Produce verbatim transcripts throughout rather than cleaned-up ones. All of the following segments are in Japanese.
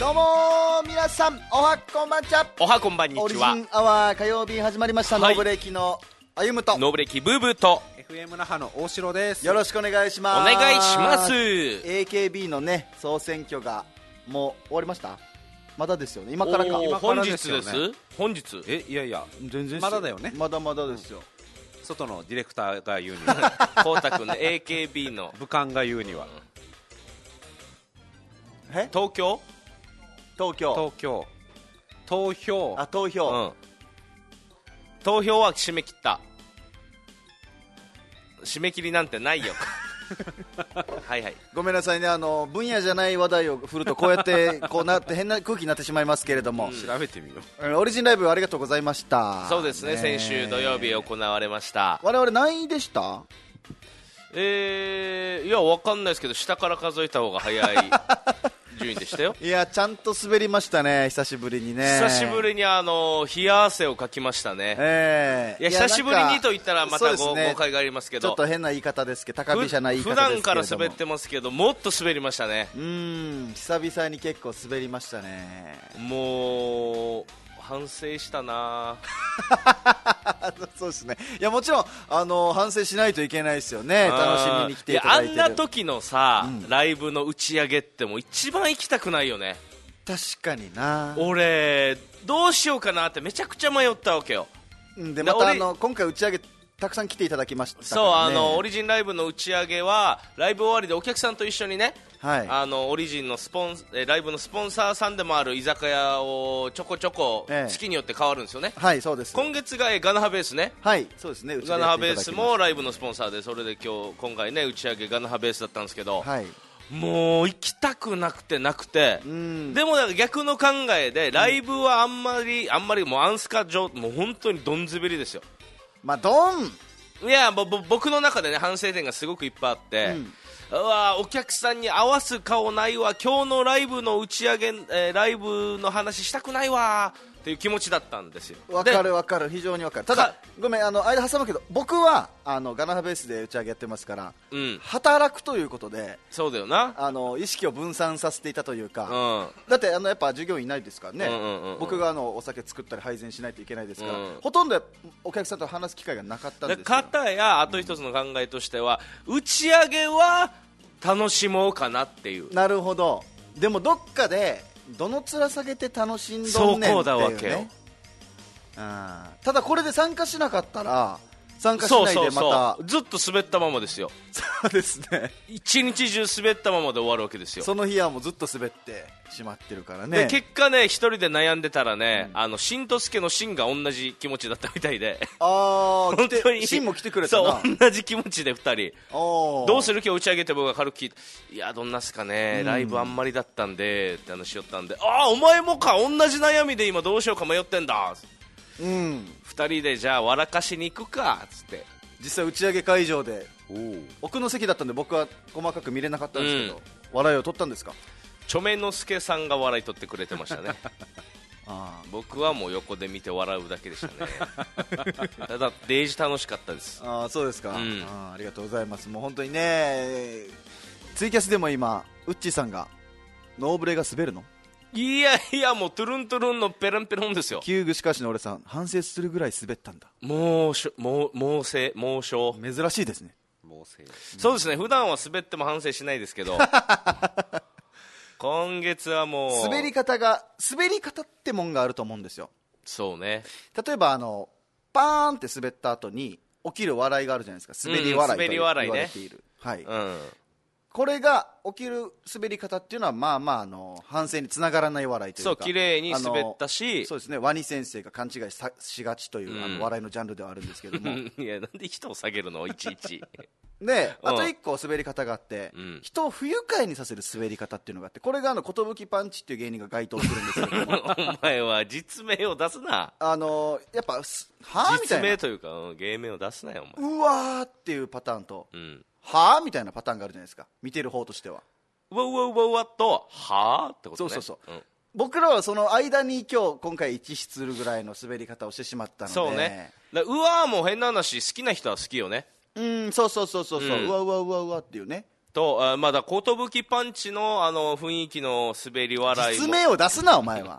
どうも皆さん、おはこんばんちは。 おはこんばんにちは。 オリジンアワー火曜日始まりました、はい、ノーブレーキのあゆむとノーブレーキブーブーとエフエム 那覇の大城です。 よろしくお願いします。 お願いします。 エーケービー のね総選挙がもう終わりました？まだですよね。今からか。 今からですよね。本日です。本日えいやいや全然まだだよね。 まだまだですよ、 うん、外のディレクターが言うにはこうたくんの エーケービー の武漢が言うには、 うん、え東京東京東京投票あ投票、 うん、投票は締め切った。締め切りなんてないよはいはい、 ごめんなさいね、あの分野じゃない話題を振るとこうやってこうなって変な空気になってしまいますけれども、うん、 調べてみよう。オリジンライブありがとうございました。 そうですね、 ね、 先週土曜日行われました。 我々何位でした？ えー、いや分かんないですけど下から数えた方が早い順位でしたよ。 いやちゃんと滑りましたね、久しぶりにね。 久しぶりにあの冷や汗をかきましたね、 えー、 いや久しぶりにと言ったらまた誤解がありますけど、 ちょっと変な言い方ですけど、高飛車な言い方ですけれども、 普段から滑ってますけどもっと滑りましたね。 うーん、久々に結構滑りましたね。 もう反省したなそうですね。いやもちろんあの反省しないといけないですよね。楽しみに来ていただいてる。 いやあんな時のさ、うん、ライブの打ち上げってもう一番行きたくないよね。 確かにな。 俺どうしようかなってめちゃくちゃ迷ったわけよ。 でまたあの今回打ち上げたくさん来ていただきましたからね。 そう、あのオリジンライブの打ち上げはライブ終わりでお客さんと一緒にね、はい、あのオリジンのスポンライブのスポンサーさんでもある居酒屋をちょこちょこ月によって変わるんですよね、ええ、はいそうです。今月がガナハベースね、 はいそうですね、 ガナハベースもライブのスポンサーで、それで今日今回ね打ち上げガナハベースだったんですけど、はい、もう行きたくなくてなくて、うん、でも逆の考えでライブはあんまり、うん、あんまりもうアンスカ上もう本当にどん滑りですよ。 まあドンいやぼ僕の中でね反省点がすごくいっぱいあって、うん、うわお客さんに合わす顔ないわ、今日のライブの打ち上げ、えー、ライブの話したくないわっていう気持ちだったんですよ。 わかるわかる、非常にわかる。ただごめん、あの間挟むけど、僕はあのガナハベースで打ち上げやってますから、うん、働くということで、 そうだよな、あの意識を分散させていたというか、うん、だってあのやっぱ従業員いないですからね、うんうんうんうん、僕があのお酒作ったり配膳しないといけないですから、うん、ほとんどお客さんと話す機会がなかったんですよ。 方やあと一つの考えとしては、打ち上げは楽しもうかなっていう。 なるほど。でもどっかでどの面下げて楽しんどんねんっていうね。そうだわけよ。あ、ただこれで参加しなかったら参加しないでまたそうそうそうずっと滑ったままですよ。 そうですね、 一日中滑ったままで終わるわけですよ。 その日はもうずっと滑ってしまってるからね。 で結果ね、一人で悩んでたらね、うん、あのしんとすけのしんが同じ気持ちだったみたいで、 あー本当にしんも来てくれたな。 そう同じ気持ちでふたりどうする今日打ち上げて僕が軽く聞いて、いやどんなすかね、うん、ライブあんまりだったんでって話しよったんで、ああお前もか、同じ悩みで今どうしようか迷ってんだ、うん、ふたりでじゃあ笑かしに行くかっつって、 実際打ち上げ会場で奥の席だったんで僕は細かく見れなかったんですけど、うん、笑いを取ったんですか？ チョメノスケさんが笑い取ってくれてましたねあ僕はもう横で見て笑うだけでしたねただデイジ楽しかったです。 あそうですか、うん、あ, ありがとうございます。もう本当にね、ツイキャスでも今ウッチーさんがノーブレが滑るの、 いやいやもうトゥルントゥルンのペランペランですよ。 旧具しかしの俺さん反省するぐらい滑ったんだ。 もうしょもう猛省猛省珍しいですね。 猛省、うん、そうですね、普段は滑っても反省しないですけど今月はもう滑り方が滑り方ってもんがあると思うんですよ。 そうね、 例えばあのパーンって滑った後に起きる笑いがあるじゃないですか。滑り笑いと言われている、うん、滑り笑いね、はい、うん、これが起きる滑り方っていうのはまあまああの反省につながらない笑いというか、 そう綺麗に滑ったし、 そうですね、ワニ先生が勘違い し, しがちという、うん、あの笑いのジャンルではあるんですけどもいやなんで人を下げるのいちいちであといっこ滑り方があって、うん、人を不愉快にさせる滑り方っていうのがあって、これがあの寿パンチっていう芸人が該当するんですけどもお前は実名を出すな。 あのやっぱはぁみたいな実名というか芸名を出すなよお前。 うわーっていうパターンと、うん、はぁみたいなパターンがあるじゃないですか、見てる方としては。 うわうわうわうわとはぁってことね。 そうそうそう、うん、僕らはその間に今日今回一致するぐらいの滑り方をしてしまったので。 そうね、だうわーも変な話好きな人は好きよね。 うん、そうそうそうそう、うん、うわうわうわうわっていうね。 とあまだ寿パンチのあの雰囲気の滑り笑いも実名を出すなお前は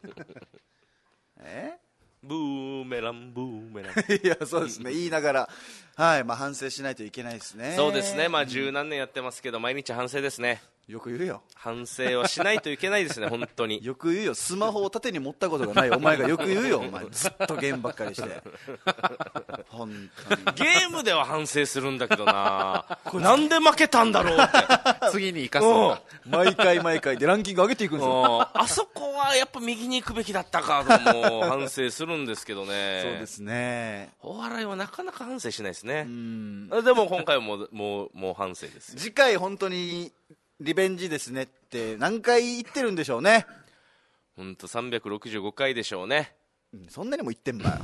えブーメランブーメランいやそうですね言いながら、はいまあ、反省しないといけないですね。 そうですね、まあ、十何年やってますけど毎日反省ですね。 よく言うよ反省はしないといけないですね本当によく言うよスマホを縦に持ったことがないお前がよく言うよお前ずっとゲームばっかりして本当にゲームでは反省するんだけどななんで負けたんだろうって次に生かすんだ。 毎回毎回でランキング上げていくんですよあそこはやっぱ右に行くべきだったかとも反省するんですけどねそうですねお笑いはなかなか反省しないですね。うんでも今回はもうもうもう反省ですよ。 次回本当にリベンジですねって何回言ってるんでしょうね。 本当さんびゃくろくじゅうごかいでしょうね。 そんなにも言ってんばよ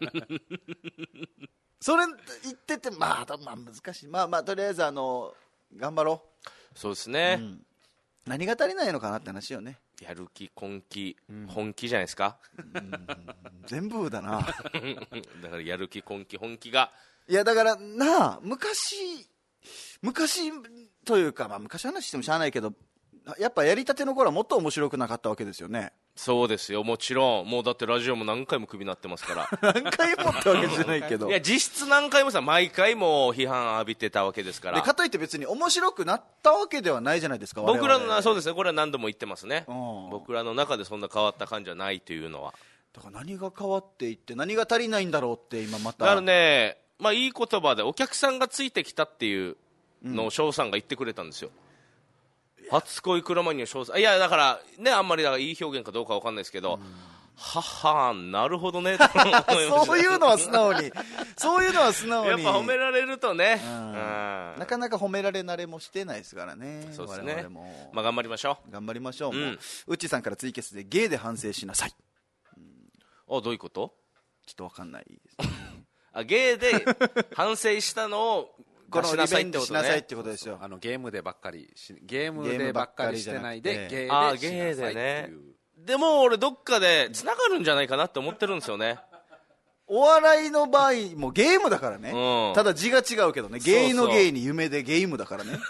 それ言っててまあ、まあ、難しいまあまあとりあえずあの頑張ろう。 そうですね、 うん、何が足りないのかなって話よね。 やる気根気、うん、本気じゃないですか、 うん、全部だなだからやる気根気本気がいやだからなあ昔昔というか、まあ、昔話してもしゃあないけどやっぱやりたての頃はもっと面白くなかったわけですよね。 そうですよもちろんもうだってラジオも何回もクビになってますから何回もってわけじゃないけどいや実質何回もさ毎回も批判浴びてたわけですからでかといって別に面白くなったわけではないじゃないですか。 僕らのそうですねこれは何度も言ってますね、 うん、 僕らの中でそんな変わった感じはないというのはだから何が変わっていって何が足りないんだろうって今まただからね、まあ、いい言葉でお客さんがついてきたっていうのを翔さんが言ってくれたんですよ、うん、初恋クラマニの翔さんいやだからねあんまりだからいい表現かどうかわかんないですけど、うん、ははなるほどねそういうのは素直にそういうのは素直にやっぱ褒められるとね、 うんうん、なかなか褒められ慣れもしてないですからね。 そうですね我々も、 まあ、頑張りましょう頑張りましょう、 うん、 もううっちーさんからツイキャスでゲイで反省しなさい、 うん、あどういうことちょっとわかんないです、ね、 あゲイで反省したのをこのリベンジしなさいってことですよ。 あのゲームでばっかりしゲームでばっかりしてないでゲーでしなさいっていう。 でも俺どっかでつながるんじゃないかなって思ってるんですよね。 お笑いの場合もゲームだからね、 うん、 ただ字が違うけどねゲイのゲイに夢でゲームだからね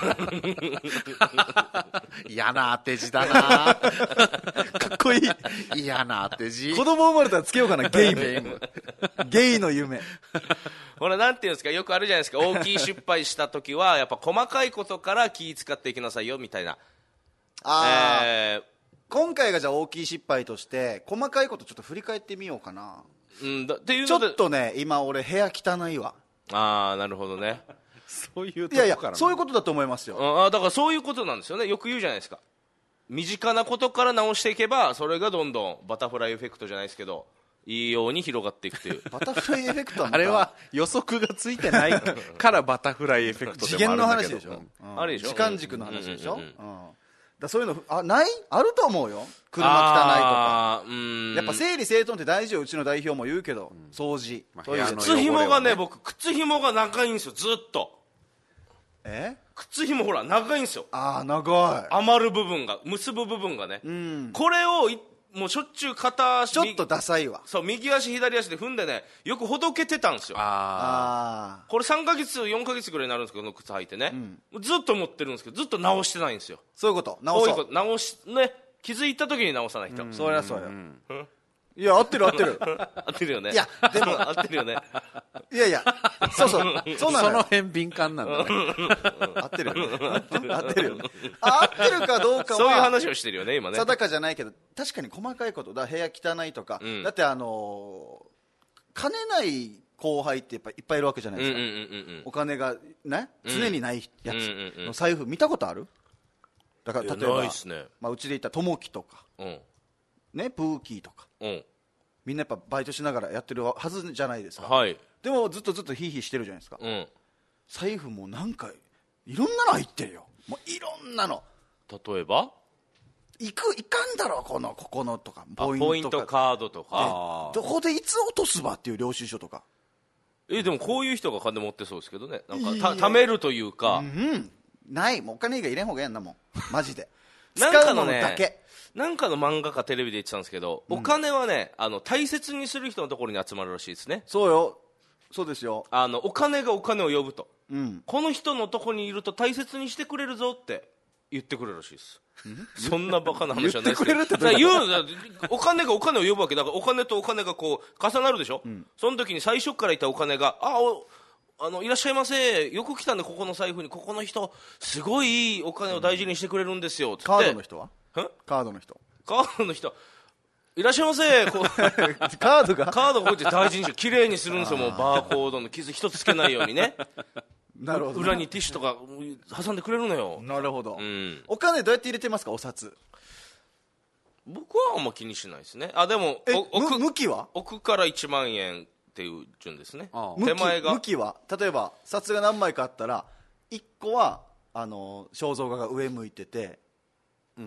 嫌な当て字だなかっこいい嫌な当て字子供生まれたらつけようかなゲームゲイの夢ほらなんていうんですかよくあるじゃないですか大きい失敗した時はやっぱ細かいことから気使っていきなさいよみたいなあ、 えー、 今回がじゃあ大きい失敗として細かいことちょっと振り返ってみようかな。 うん、だっていうちょっとね今俺部屋汚いわ。 ああなるほどねそういうとこいやいやそういうことだと思いますよ、 うん、あだからそういうことなんですよね。よく言うじゃないですか身近なことから直していけばそれがどんどんバタフライエフェクトじゃないですけどいいように広がっていくというバタフライエフェクトはあれは予測がついてないからバタフライエフェクトでもあるんだけど次元の話でしょ、うん、 あれでしょ時間軸の話でしょ、うんうんうんうんだそういうのあないあると思うよ。車汚いとかうんやっぱ整理整頓って大事よ。うちの代表も言うけど、うん、掃除、 まあ、 そういう靴紐がね僕靴紐が長いんですよずっと。 え靴紐ほら長いんですよ。 ああ長い余る部分が結ぶ部分がね、うん、これをいもうしょっちゅう片足ちょっとダサいわ。 そう右足左足で踏んでねよくほどけてたんですよ。 あこれさんかげつよんかげつぐらいになるんですけどこの靴履いてね、うん、ずっと持ってるんですけどずっと直してないんですよ。 そういうこと直そうこういうこと直しね気づいた時に直さないと、うん、 そりゃそうよ、うん、いや合ってる合ってる合ってるよね。 いやでも合ってるよねいやいやそうそうそうなのその辺敏感なんだね合ってるよね合ってるよね合ってるかどうかはそういう話をしてるよね今ね。 定かじゃないけど確かに細かいことだ部屋汚いとか、うん、だってあのー、兼ねない後輩ってやっぱいっぱいいるわけじゃないですか、うんうんうんうん、お金がね常にないやつの財布見たことある？だから例えば、 ないっすね。 まあ、うちで言ったともきとか、うん、ね、プーキーとか、うん、みんなやっぱバイトしながらやってるはずじゃないですか、 はい、 でもずっとずっとヒーヒーしてるじゃないですか、うん、財布もなんかいろんなの入ってるよ。もういろんなの例えば行く行かんだろこのここのとかポイント, ポイントカードとかどこでいつ落とすばっていう領収書とか。 えでもこういう人が金持ってそうですけどねなんかた貯めるというか、うんうんないもうお金以外入れん方がええんだもんマジでなんかのねだけなんかの漫画かテレビで言ってたんですけど、うん、お金はねあの大切にする人のところに集まるらしいですね。 そうよそうですよ。 あのお金がお金を呼ぶとうん、この人のとこにいると大切にしてくれるぞって言ってくれるらしいです。そんなバカな話はないですけど、言うお金がお金を呼ぶわけだから、お金とお金がこう重なるでしょ、うん、その時に最初からいたお金があおあのいらっしゃいませ、よく来たんでここの財布に、ここの人すごいいいお金を大事にしてくれるんですよって、 カードの人はカードの人カードの人いらっしゃいませこうカードがカードがこうやって大事にして綺麗にするんですよ。もうバーコードの傷一つつけないようにねなるほど、 裏にティッシュとか挟んでくれるのよ。 なるほど、うん、お金どうやって入れてますか、お札。 僕はあんま気にしないですね。あでも奥向きは奥からいちまん円っていう順ですね。 ああ手前が向きは例えば札が何枚かあったらいっこはあの肖像画が上向いてて、うん、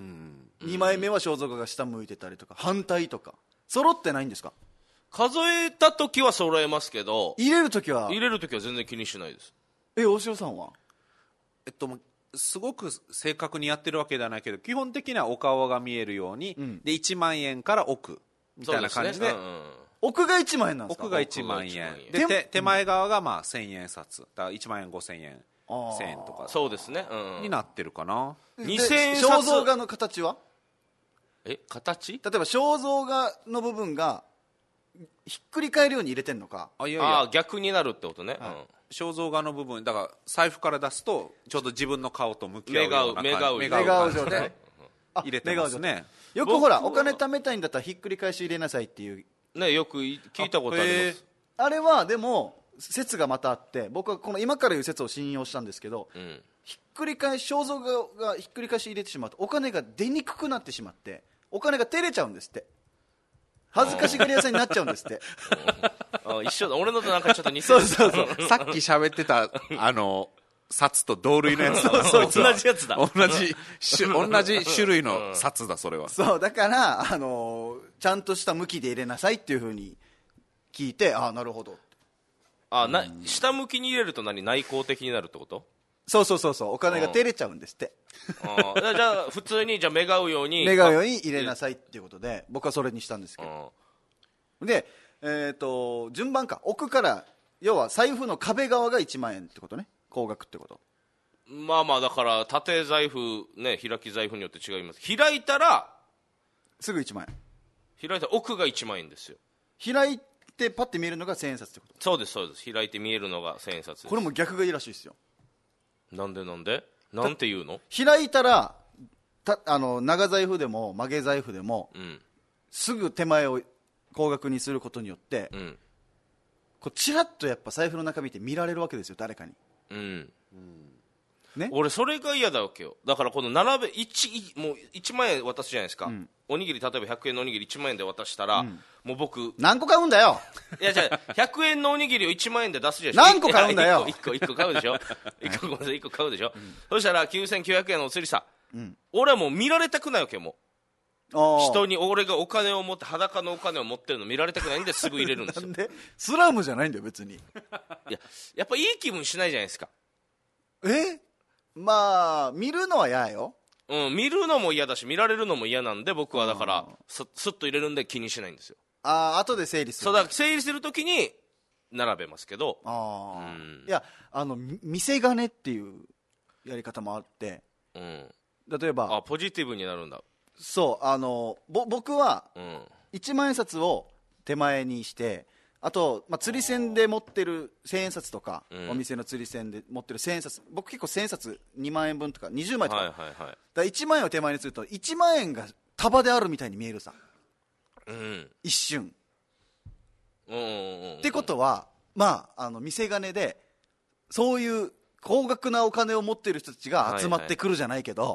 にまいめは肖像画が下向いてたりとか、反対とか揃ってないんですか。 数えた時は揃えますけど、 入れる時は入れる時は全然気にしないです。 え大塩さんは。 えっとすごく正確にやってるわけではないけど、基本的にはお顔が見えるように、うん、でいちまん円から奥みたいな感じ で, で、ねうんうん、 奥がいちまん円なんですか。 奥がいちまん円で 手, 手前側がまあせんえん札だからいちまん円ごせんえんせんえんとかそうですね、うん、 になってるかな。 にせんえん札肖像画の形はえ形例えば肖像画の部分がひっくり返るように入れてんのか。 あいやいやあ逆になるってことね、はいうん、 肖像画の部分だから財布から出すとちょうど自分の顔と向き合うような目が合う目が合う状態入れてますね。 よくほらお金貯めたいんだったらひっくり返し入れなさいっていうね、よく聞いたことあります。 あ, あれはでも説がまたあって、僕はこの今から言う説を信用したんですけど、うん、ひっくり返し肖像画がひっくり返し入れてしまうとお金が出にくくなってしまってお金が照れちゃうんですって。恥ずかしがり屋さんになっちゃうんですってあ一緒だ、俺のとなんかちょっと似てるそうそうそうさっき喋ってたあの札と同類のやつだそうそう同じやつだ同じ同じ種類の札だそれは。 そうだからあのちゃんとした向きで入れなさいっていうふうに聞いて、ああなるほど。 あな下向きに入れると何内向的になるってこと。 そうそうそうそう、お金が照れちゃうんですって。 あじゃあ普通にじゃあ目が合うように目が合うように入れなさいっていうことで僕はそれにしたんですけど、で、えー、と順番か、奥から要は財布の壁側がいちまん円ってことね、高額ってこと。 まあまあだから縦財布ね、開き財布によって違います。開いたらすぐいちまん円、 開いたら奥がいちまん円ですよ。 開いてパッて見えるのがせんえん札ってこと。 そうですそうです、開いて見えるのがせんえん札です。 これも逆がいいらしいですよ。 なんでなんでなんて言うの。 開いたらたあの長財布でも曲げ財布でも、うん、すぐ手前を高額にすることによって、うん、こうチラッとやっぱ財布の中見て見られるわけですよ、誰かに、うんうんね、俺それが嫌だわけよ。だからこの並べ 1, もういちまん円渡すじゃないですか、うん、おにぎり例えばひゃくえんのおにぎりいちまん円で渡したら、うん、もう僕何個買うんだよ。 いやじゃあひゃくえんのおにぎりをいちまん円で出すじゃないですか。 何個買うんだよ。 いっこいっこ買うでしょいっこごめんなさいいっこ買うでしょ、うん、そしたらきゅうせんきゅうひゃくえんのお釣りさ、うん、俺はもう見られたくないわけよ。もう人に俺がお金を持って裸のお金を持ってるの見られたくないんですぐ入れるんですよ。 なんでスラムじゃないんだよ別に。いややっぱいい気分しないじゃないですか。 えまあ見るのは嫌よ、 うん、見るのも嫌だし見られるのも嫌なんで僕はだからスッと入れるんで気にしないんですよ。 ああ後で整理する。 そうだ整理するときに並べますけど、 あ、うん、いやあの見せ金っていうやり方もあって、うん、例えばあポジティブになるんだ。 そうあのぼ僕は、うん、いちまん円札を手前にして、あと、まあ、釣り銭で持ってるせんえん札とか、うん、お店の釣り銭で持ってるせんえん札、僕結構せんえん札にまん円分とかにじゅうまいとか、はいはいはい、だからいちまん円を手前にするといちまん円が束であるみたいに見えるさ、うん、一瞬、うんうんうん、ってことは、まあ、あの見せ金でそういう高額なお金を持ってる人たちが集まってくるじゃないけど、はいはい、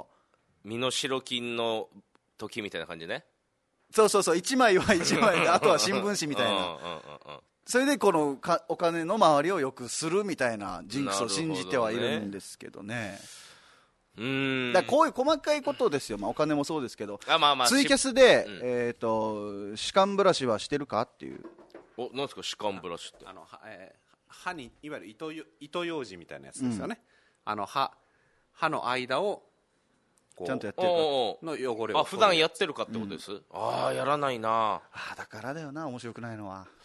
身代金の時みたいな感じね。 そうそうそう、いちまいはいちまいであとは新聞紙みたいなそれでこのかお金の周りをよくするみたいなジンクスを信じてはいるんですけどね。うーんだからこういう細かいことですよ、まあ、お金もそうですけど、あ、まあまあ、ツイキャスで、うん、えーと歯間ブラシはしてるかっていう。 お、なんですか歯間ブラシって。 あの、えー、歯にいわゆる糸よ糸ようじみたいなやつですよね、うん、あの 歯, 歯の間をちゃんとやってるかの汚れを、 あ普段やってるかってことです、うん、ああやらないなあ。だからだよな面白くないのは。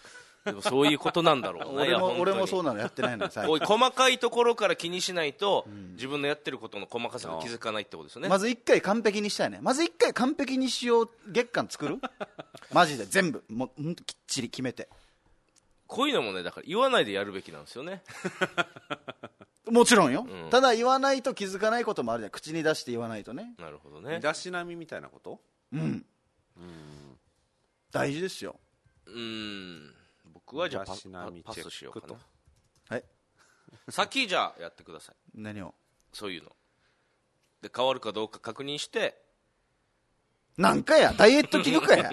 でもそういうことなんだろうね。 俺も俺もそうなのやってないの最こういう細かいところから気にしないと、うん、自分のやってることの細かさに気づかないってことですよね。 まず一回完璧にしたいね。まず一回完璧にしよう月間作るマジで全部もうほんときっちり決めて。 こういうのもね、だから言わないでやるべきなんですよね。 もちろんよ、 うん、 ただ言わないと気づかないこともあるじゃん。口に出して言わないとね。 なるほどね。 身だしなみみたいなこと。 うん、うん、大事ですよ。 うーん、僕はじゃあ パ, パスしようかな。 はい。 先じゃあやってください。 何を。 そういうので変わるかどうか確認して。 なんかやダイエット器具かや。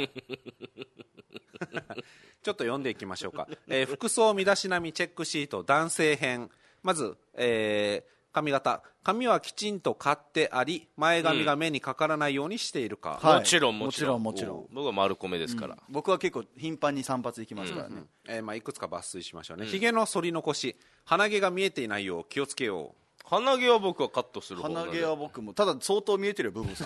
ちょっと読んでいきましょうか、えー、服装身だしなみチェックシート男性編。まず、えー髪型。髪はきちんと刈ってあり前髪が目にかからないようにしているか。 うん、はい、もちろんもちろんもちろん僕は丸米ですから、 うん、僕は結構頻繁に散髪行きますからね、うんうん、 えーまあ、いくつか抜粋しましょうね、うん、ひげの剃り残し鼻毛が見えていないよう気をつけよう。 鼻毛は僕はカットする方なんで。 鼻毛は僕もただ相当見えてるよブブさん。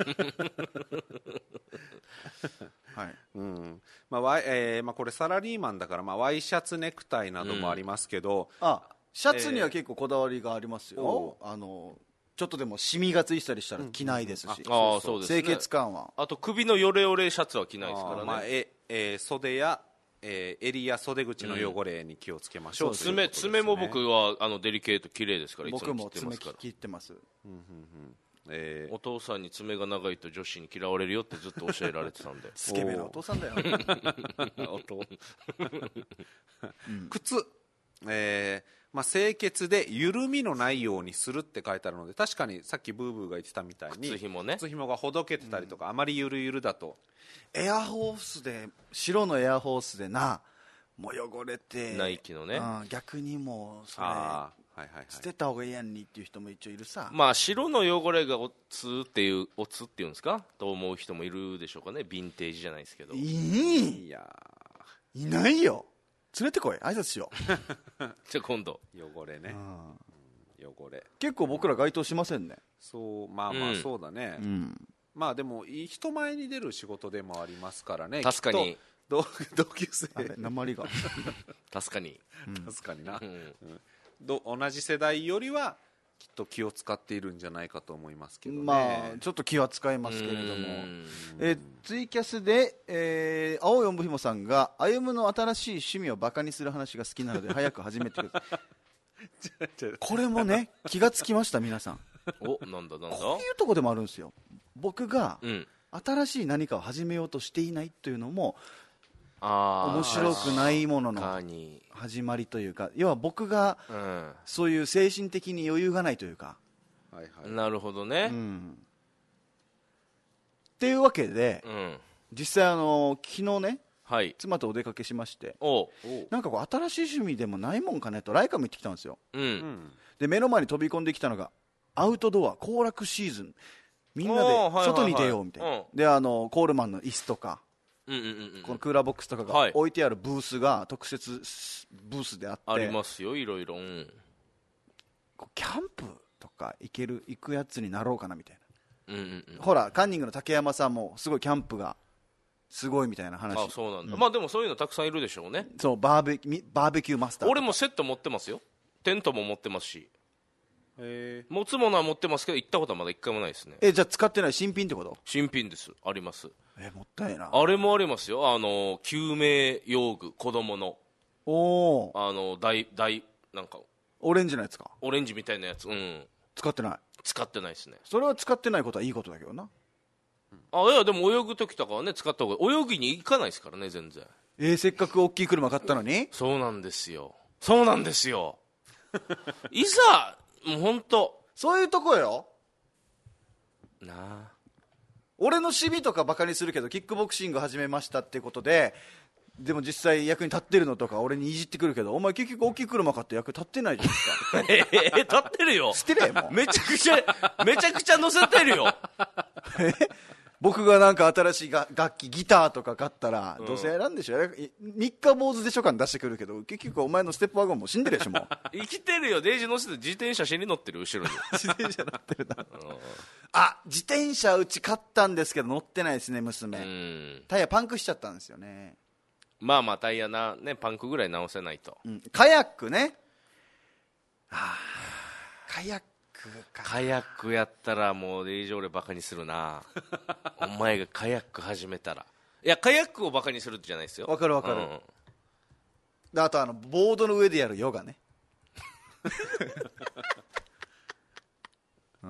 はい。 うんまあワイえーまあ、これサラリーマンだから、まあ、ワイシャツネクタイなどもありますけど、 うん、あシャツには結構こだわりがありますよ、えー、あのちょっとでもシミがついたりしたら着ないですし、うん、 ああそうですね、 清潔感は。 あと首のヨレヨレシャツは着ないですからね。 まあええー、袖や、えー、襟や袖口の汚れに気をつけましょう、うん、 爪, う爪も僕はあのデリケート綺麗ですからいつも切ってますから。 僕も爪切ってます、うんうんうんえー、お父さんに爪が長いと女子に嫌われるよってずっと教えられてたんで。 スケベなお父さんだよ。 お父靴、えーまあ、清潔で緩みのないようにするって書いてあるので、確かにさっきブーブーが言ってたみたいに靴紐ね、 靴紐がほどけてたりとか、うん、あまりゆるゆるだとエアホースで白のエアホースでなもう汚れてナイキのね、 うん、逆にもうそれはいはいはい、 捨てた方がいいやんにっていう人も一応いるさ。 まあ白の汚れがおつっていうおつっていうんですかと思う人もいるでしょうかね。ヴィンテージじゃないですけど。 いいいやいないよ。連れてこい挨拶しよう。じゃあ今度汚れね、うん、汚れ結構僕ら該当しませんね。 そうまあまあそうだね、うん、まあでも人前に出る仕事でもありますからね。 確かに同級生鉛が確かに、 うん、確かにな、うんうん、ど同じ世代よりはきっと気を使っているんじゃないかと思いますけどね。 まあちょっと気は使いますけれども、えー、ツイキャスで、えー、青いおんぶひもさんが歩夢の新しい趣味をバカにする話が好きなので早く始めてください。これもね気がつきました皆さん。 おなんだなんだこういうとこでもあるんですよ。僕が新しい何かを始めようとしていないというのも、あ面白くないものの始まりというか、要は僕がそういう精神的に余裕がないというか、 はいはい、なるほどね、うん、 っていうわけで、 うん、 実際あの昨日ね、 はい、 妻とお出かけしまして、 おなんかこう新しい趣味でもないもんかねとライカも行ってきたんですよ、 うん、 で目の前に飛び込んできたのがアウトドア行楽シーズン、みんなで外に出ようみたいな、はいはいはい、であのコールマンの椅子とか、 うんうんうんうん、 このクーラーボックスとかが置いてあるブースが特設ブースであって、 ありますよいろいろ、うん、 キャンプとか行ける行くやつになろうかなみたいな、うんうんうん、 ほらカンニングの竹山さんもすごいキャンプがすごいみたいな話。 あそうなんだ、うん、まあでもそういうのたくさんいるでしょうね。 そうバーベバーベキューマスター、 俺もセット持ってますよ。テントも持ってますし、 へ持つものは持ってますけど行ったことはまだ一回もないですね。 えじゃあ使ってない新品ってこと？ 新品です。あります。 えもったいな。 あれもありますよ。あの救命用具、子供のおあの大大なんかオレンジのやつか。 オレンジみたいなやつ、うん、 使ってない。 使ってないですね。 それは使ってないことはいいことだけどな、 うん、あいやでも泳ぐ時とかはね使った方が、泳ぎに行かないですからね全然。 えー、せっかく大きい車買ったのに。 そうなんですよそうなんですよいざもう本当そういうとこよなあ。 俺の趣味とかバカにするけどキックボクシング始めましたってことで、でも実際役に立ってるのとか俺にいじってくるけど、お前結局大きい車買って役立ってないじゃないですか。 えー、立ってるよ。 捨てれもうめちゃくちゃめちゃくちゃ乗せてるよえ僕がなんか新しいが楽器ギターとか買ったら、うん、どうせ選んでしょ。三日坊主でしょ感出してくるけど結局お前のステップワゴンも死んでるでしょもう生きてるよ。デイジ乗せて自転車死に乗ってる後ろに自転車乗ってるなあ自転車うち買ったんですけど乗ってないですね娘。 うんタイヤパンクしちゃったんですよね。 まあまあタイヤな、ね、パンクぐらい直せないと、 うん、カヤックね、はあ、カヤックか。 カヤックやったらもうデイジョー俺バカにするなお前がカヤック始めたら、いやカヤックをバカにするじゃないですよ。 わかるわかる、うん、であとあのボードの上でやるヨガねうん、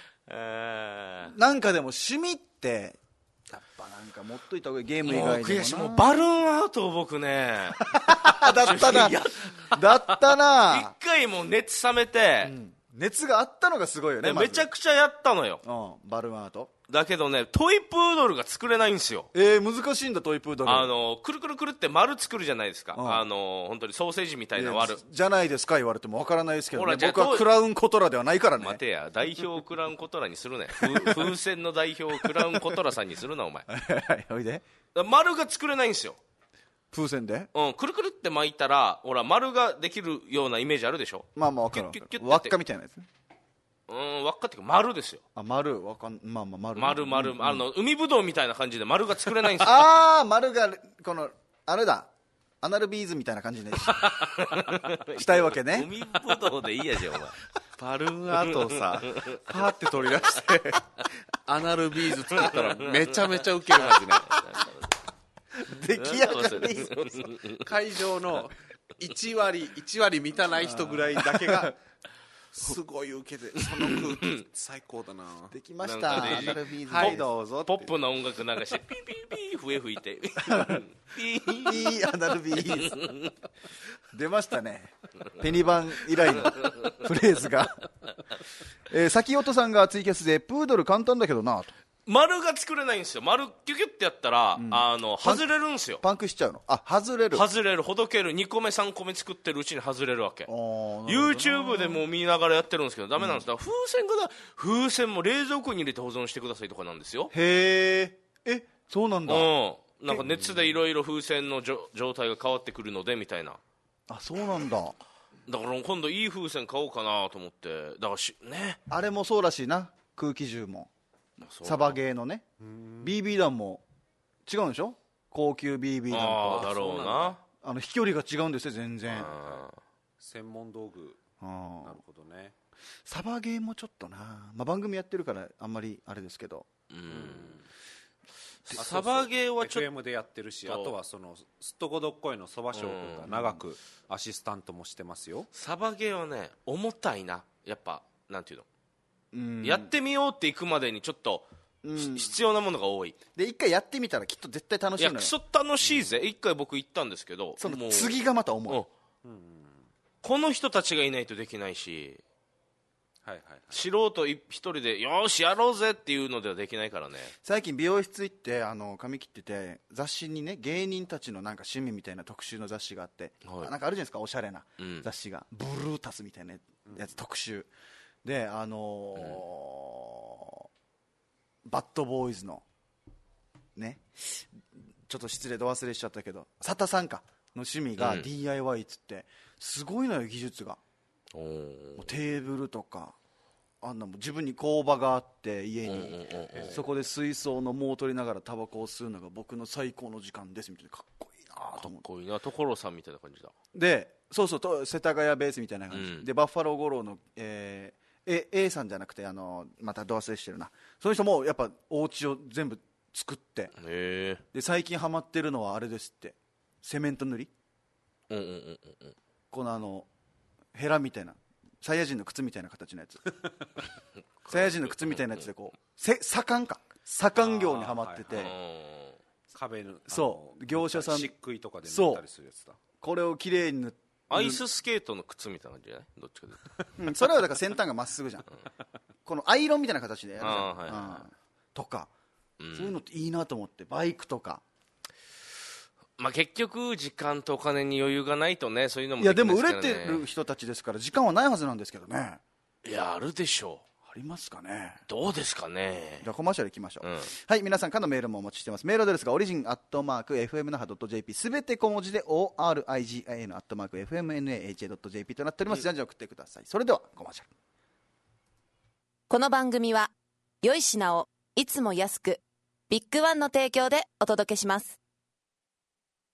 なんかでも趣味ってやっぱなんか持っといた方がいい、ゲーム以外でもな。 悔しい、もうバルーンアートを僕ねだったなだったな一回もう熱冷めて、うん、 熱があったのがすごいよね、 めちゃくちゃやったのよ、 うん、バルーンアートだけどねトイプードルが作れないんですよ。 えー、難しいんだトイプードル。 あのくるくるくるって丸作るじゃないですか、うん、あの本当にソーセージみたいな丸じゃないですか言われてもわからないですけど、ね、僕はクラウンコトラではないからね。 待てや、代表クラウンコトラにするね風船の代表クラウンコトラさんにするなお前はいおいで。 丸が作れないんですよ風船で、 うん、くるくるって巻いたらほら丸ができるようなイメージあるでしょ。 まあまあ分かる分かる、輪っかみたいなやつね。 うん、輪っかっていうか丸ですよ。 あ、丸わかん、まあまあ丸丸丸、うん、あの海ぶどうみたいな感じで丸が作れないんですよああ丸がこのあれだアナルビーズみたいな感じでしたいわけね。 海ぶどうでいいやじゃんお前バルーンアートをさパーって取り出してアナルビーズ作ったらめちゃめちゃウケるはずね出来上がり会場のいち割いち割満たない人ぐらいだけがすごい受けて、その空気最高だな。 できましたアナルビーズ、 はいどうぞ。 ポップな音楽流してピーピーピー笛吹いてピーアナルビーズ出ましたね、ペニバン以来のフレーズが、えー、先音さんがツイキャスでプードル簡単だけどなと。 丸が作れないんですよ。丸キュキュってやったら、うん、あの外れるんですよ。 パンクしちゃうの。あ、外れる外れる、ほどける。にこめさんこめ作ってるうちに外れるわけ。 YouTube でも見ながらやってるんですけどダメなんです。だから風船がだ風船も冷蔵庫に入れて保存してくださいとかなんですよ。 へえ、え、そうなんだ。うん、 なんか熱でいろいろ風船の状態が変わってくるのでみたいな。 あ、そうなんだ。だから今度いい風船買おうかなと思って。だからしね、 あれもそうらしいな、空気銃もサバゲーのね。 ビービー 弾も違うんでしょ、高級 ビービー 弾と。 あだろうな、 あの飛距離が違うんですよ全然。 専門道具。なるほどね。 サバゲーもちょっとな、まあ、番組やってるからあんまりあれですけど、うん、 サバゲーはちょっとエフエム でやってるし、あとはそのすっとこどっこいのそば将軍が長くアシスタントもしてますよ。 サバゲーはね重たいな、やっぱなんていうの、うん、やってみようっていくまでにちょっと、うん、必要なものが多い。 で一回やってみたらきっと絶対楽しいのよ。 いやクソ楽しいぜ、うん、一回僕行ったんですけど、 その次がまた重い、 うんうん、この人たちがいないとできないし、はいはいはい、素人一人でよーしやろうぜっていうのではできないからね。 最近美容室行ってあの髪切ってて、雑誌にね芸人たちのなんか趣味みたいな特集の雑誌があって、はい、なんかあるじゃないですか、おしゃれな雑誌が、うん、ブルータスみたいなやつ、うん、特集で、あのーうん、バッドボーイズのね、ちょっと失礼で忘れしちゃったけど佐田さんかの趣味が ディーアイワイ っつって、すごいのよ技術が。おテーブルとかあんなも自分に工場があって家に、そこで水槽の藻を取りながらタバコを吸うのが僕の最高の時間ですみたいな。かっこいいなと思って。 かっこいいな、所さんみたいな感じだ。 でそうそうと世田谷ベースみたいな感じ、うん、でバッファロー五郎の、えー、A, A さんじゃなくてあのまたど忘れしてるな、その人もやっぱお家を全部作って、へで最近ハマってるのはあれですって、セメント塗り、うんうんうんうん、このあのヘラみたいなサイヤ人の靴みたいな形のやつサイヤ人の靴みたいなやつでこうせ左官か左官業にはまってて、はい、 壁のそう業者さん漆喰とかで塗ったりするやつだ。 これをきれいに塗ってアイススケートの靴みたいな感じじゃない、どっちかで言うと、うん、それはだから先端がまっすぐじゃん、うん、このアイロンみたいな形でやるじゃん、はいはいはい、とか、うん、そういうのっていいなと思って。バイクとか、 まあ、結局時間とお金に余裕がないとね、そういうのもできないですからね。いやでも売れてる人たちですから時間はないはずなんですけどね。 いやあるでしょう。 ありますかね。 どうですかね。 じゃあコマーシャルいきましょう、うん、はい、皆さんからのメールもお待ちしてます。メールアドレスがオリジンアットマーク エフエムナハドットジェーピー、 すべて小文字で オーアールアイジーアイエヌ アットマーク エフエムエヌエーエイチエードットジェーピー となっております、うん、じゃんじゃん送ってください。それではコマーシャル。 この番組は良い品をいつも安くビッグワンの提供でお届けします。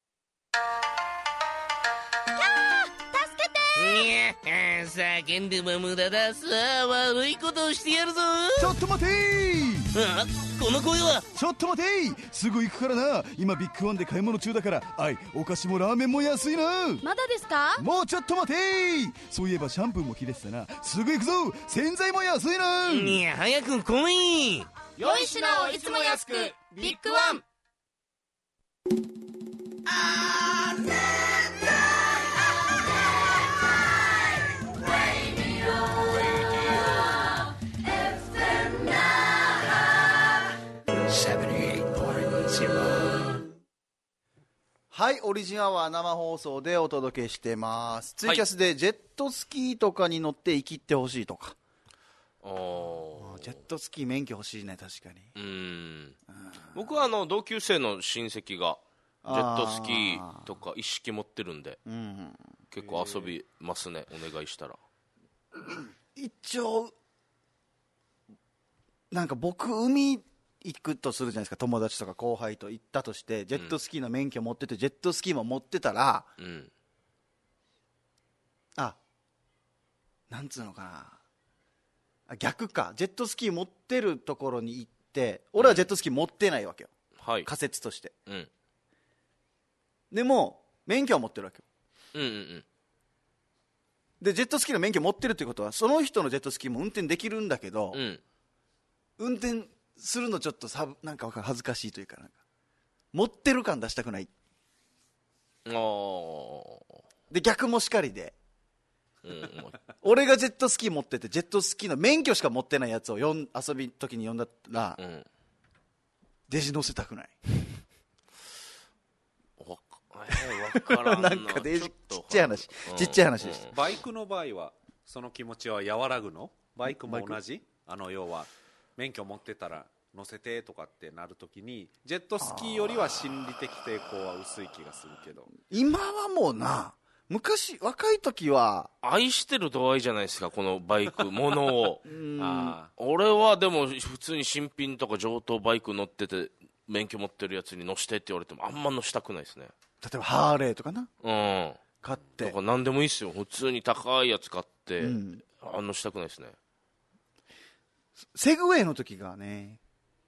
叫んでも無駄だ。さあ悪いことをしてやるぞ。 ちょっと待てー。 あ、この声は。 ちょっと待てー。すぐ行くからな。今ビッグワンで買い物中だから。あい、お菓子もラーメンも安いな。 まだですか？ もうちょっと待てー。そういえばシャンプーも切れてたな。すぐ行くぞ。洗剤も安いな。 いや早く来い。 良い品をいつも安く、ビッグワン。 あーねはい、オリジンアワー生放送でお届けしてます。ツイキャスでジェットスキーとかに乗って生きってほしいとか。 おジェットスキー免許欲しいね、確かに。 うん、僕はあの同級生の親戚がジェットスキーとか一式持ってるんで、うん、結構遊びますね、お願いしたら。 一応なんか僕海行くとするじゃないですか。友達とか後輩と行ったとして、ジェットスキーの免許持ってて、うん、ジェットスキーも持ってたら、うん、あ、なんつうのかな、あ、逆か、ジェットスキー持ってるところに行って、俺はジェットスキー持ってないわけよ、はい、仮説として、うん、でも免許は持ってるわけよ、うんうんうん、でジェットスキーの免許持ってるっていうことは、その人のジェットスキーも運転できるんだけど、うん、運転するのちょっとさ、なんか恥ずかしいというか、なんか持ってる感出したくない。で逆もしかりで、うん、俺がジェットスキー持ってて、ジェットスキーの免許しか持ってないやつをよん遊び時に呼んだら、うん、デジ乗せたくない。 わ、えー、からんな。 なんかデジちっちゃい話、うん、ちっちゃい話でした、 うん、バイクの場合はその気持ちは和らぐの？バイクも同じ？あの要は免許持ってたら乗せてとかってなるときに、ジェットスキーよりは心理的抵抗は薄い気がするけど、 今はもうな、昔若い時は愛してる度合いじゃないですか、このバイクものをあ、俺はでも普通に新品とか上等バイク乗ってて免許持ってるやつに乗してって言われてもあんま乗したくないですね。 例えばハーレーとかな、 うん、 買って、 だから何でもいいっすよ、普通に高いやつ買って、うん、あ乗したくないですね。 セグウェイの時がね、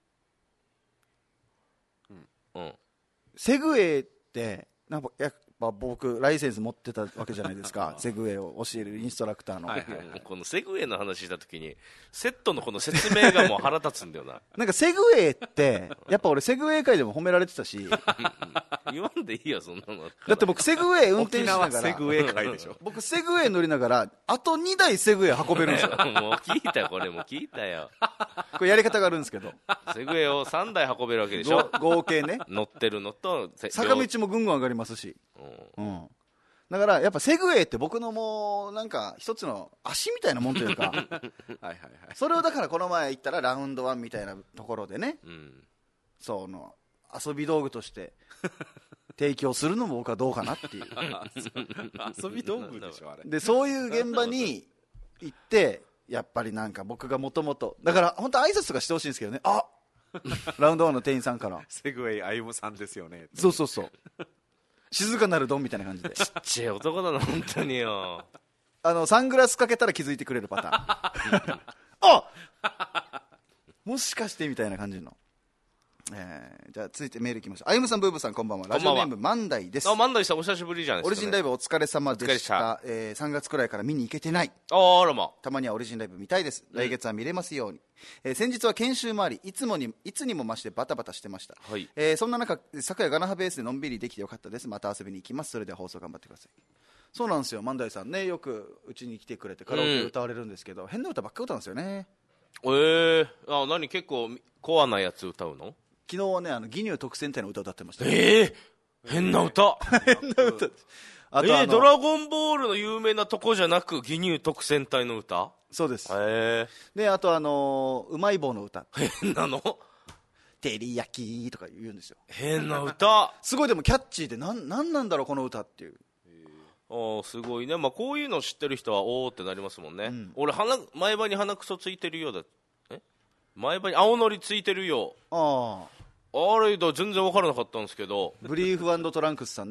うん、セグウェイってなんかやっぱ僕ライセンス持ってたわけじゃないですか。セグウェイを教えるインストラクターの、はいはいはい、 このセグウェイの話した時にセットのこの説明がもう腹立つんだよな。 なんかセグウェイってやっぱ俺セグウェイ界でも褒められてたし言わんでいいやそんなの。 だって僕セグウェイ運転しながら、 セグウェイ界でしょ。 僕セグウェイ乗りながらあとにだいセグウェイ運べるんですよ。 もう聞いたよ、これもう聞いたよ。 これやり方があるんですけど、 セグウェイをさんだい運べるわけでしょ、 合計ね。 乗ってるのと坂道もぐんぐん上がりますし、うん、うん、だからやっぱセグウェイって僕のもうなんか一つの足みたいなもんというかはいはいはい、それをだからこの前行ったらラウンドワンみたいなところでね、うん、その遊び道具として提供するのも僕はどうかなっていう遊び道具でしょあれで、そういう現場に行ってやっぱりなんか僕がもともとだから本当挨拶とかしてほしいんですけどね、あラウンドワンの店員さんからセグウェイ歩夢さんですよね、 そうそうそう静かなるドンみたいな感じで、 ちっちゃい男だな本当によ。 あのサングラスかけたら気づいてくれるパターンあもしかしてみたいな感じの、えー、じゃあ続いてメールいきましょう。あゆむさん、ブーブさん、こんばんは。ラジオネーム万代です。 あ、万代さんお久しぶりじゃないですか、ね、 オリジンライブお疲れ様でした。えー、さんがつくらいから見に行けてない。 ああらま。 たまにはオリジンライブ見たいです。来月は見れますように、うん、えー、先日は研修もあり、いつもにいつにも増してバタバタしてました、はい、えー、そんな中昨夜ガナハベースでのんびりできてよかったです。また遊びに行きます。それでは放送頑張ってください。そうなんですよ、万代さんね、よくうちに来てくれてカラオケ歌われるんですけど、うん、変な歌ばっか歌うんですよね。 えー、あ、何結構コアなやつ歌うの？ 昨日はね、あの義乳特選隊の歌歌ってました。 えー、変な歌変な歌あと、えー、ドラゴンボールの有名なとこじゃなく義乳特選隊の歌。 そうです。 へー。 で、あとあのー、うまい棒の歌、 変なの照り焼きとか言うんですよ。 変な歌すごいでもキャッチーで、なん、なんなんだろうこの歌っていう。 あ、すごいね、まあ、こういうの知ってる人はおーってなりますもんね、うん、俺鼻前歯に鼻くそついてるようだ、え前歯に青のりついてるよ、あああれだ全然分からなかったんですけど、 ブリーフ&トランクスさんね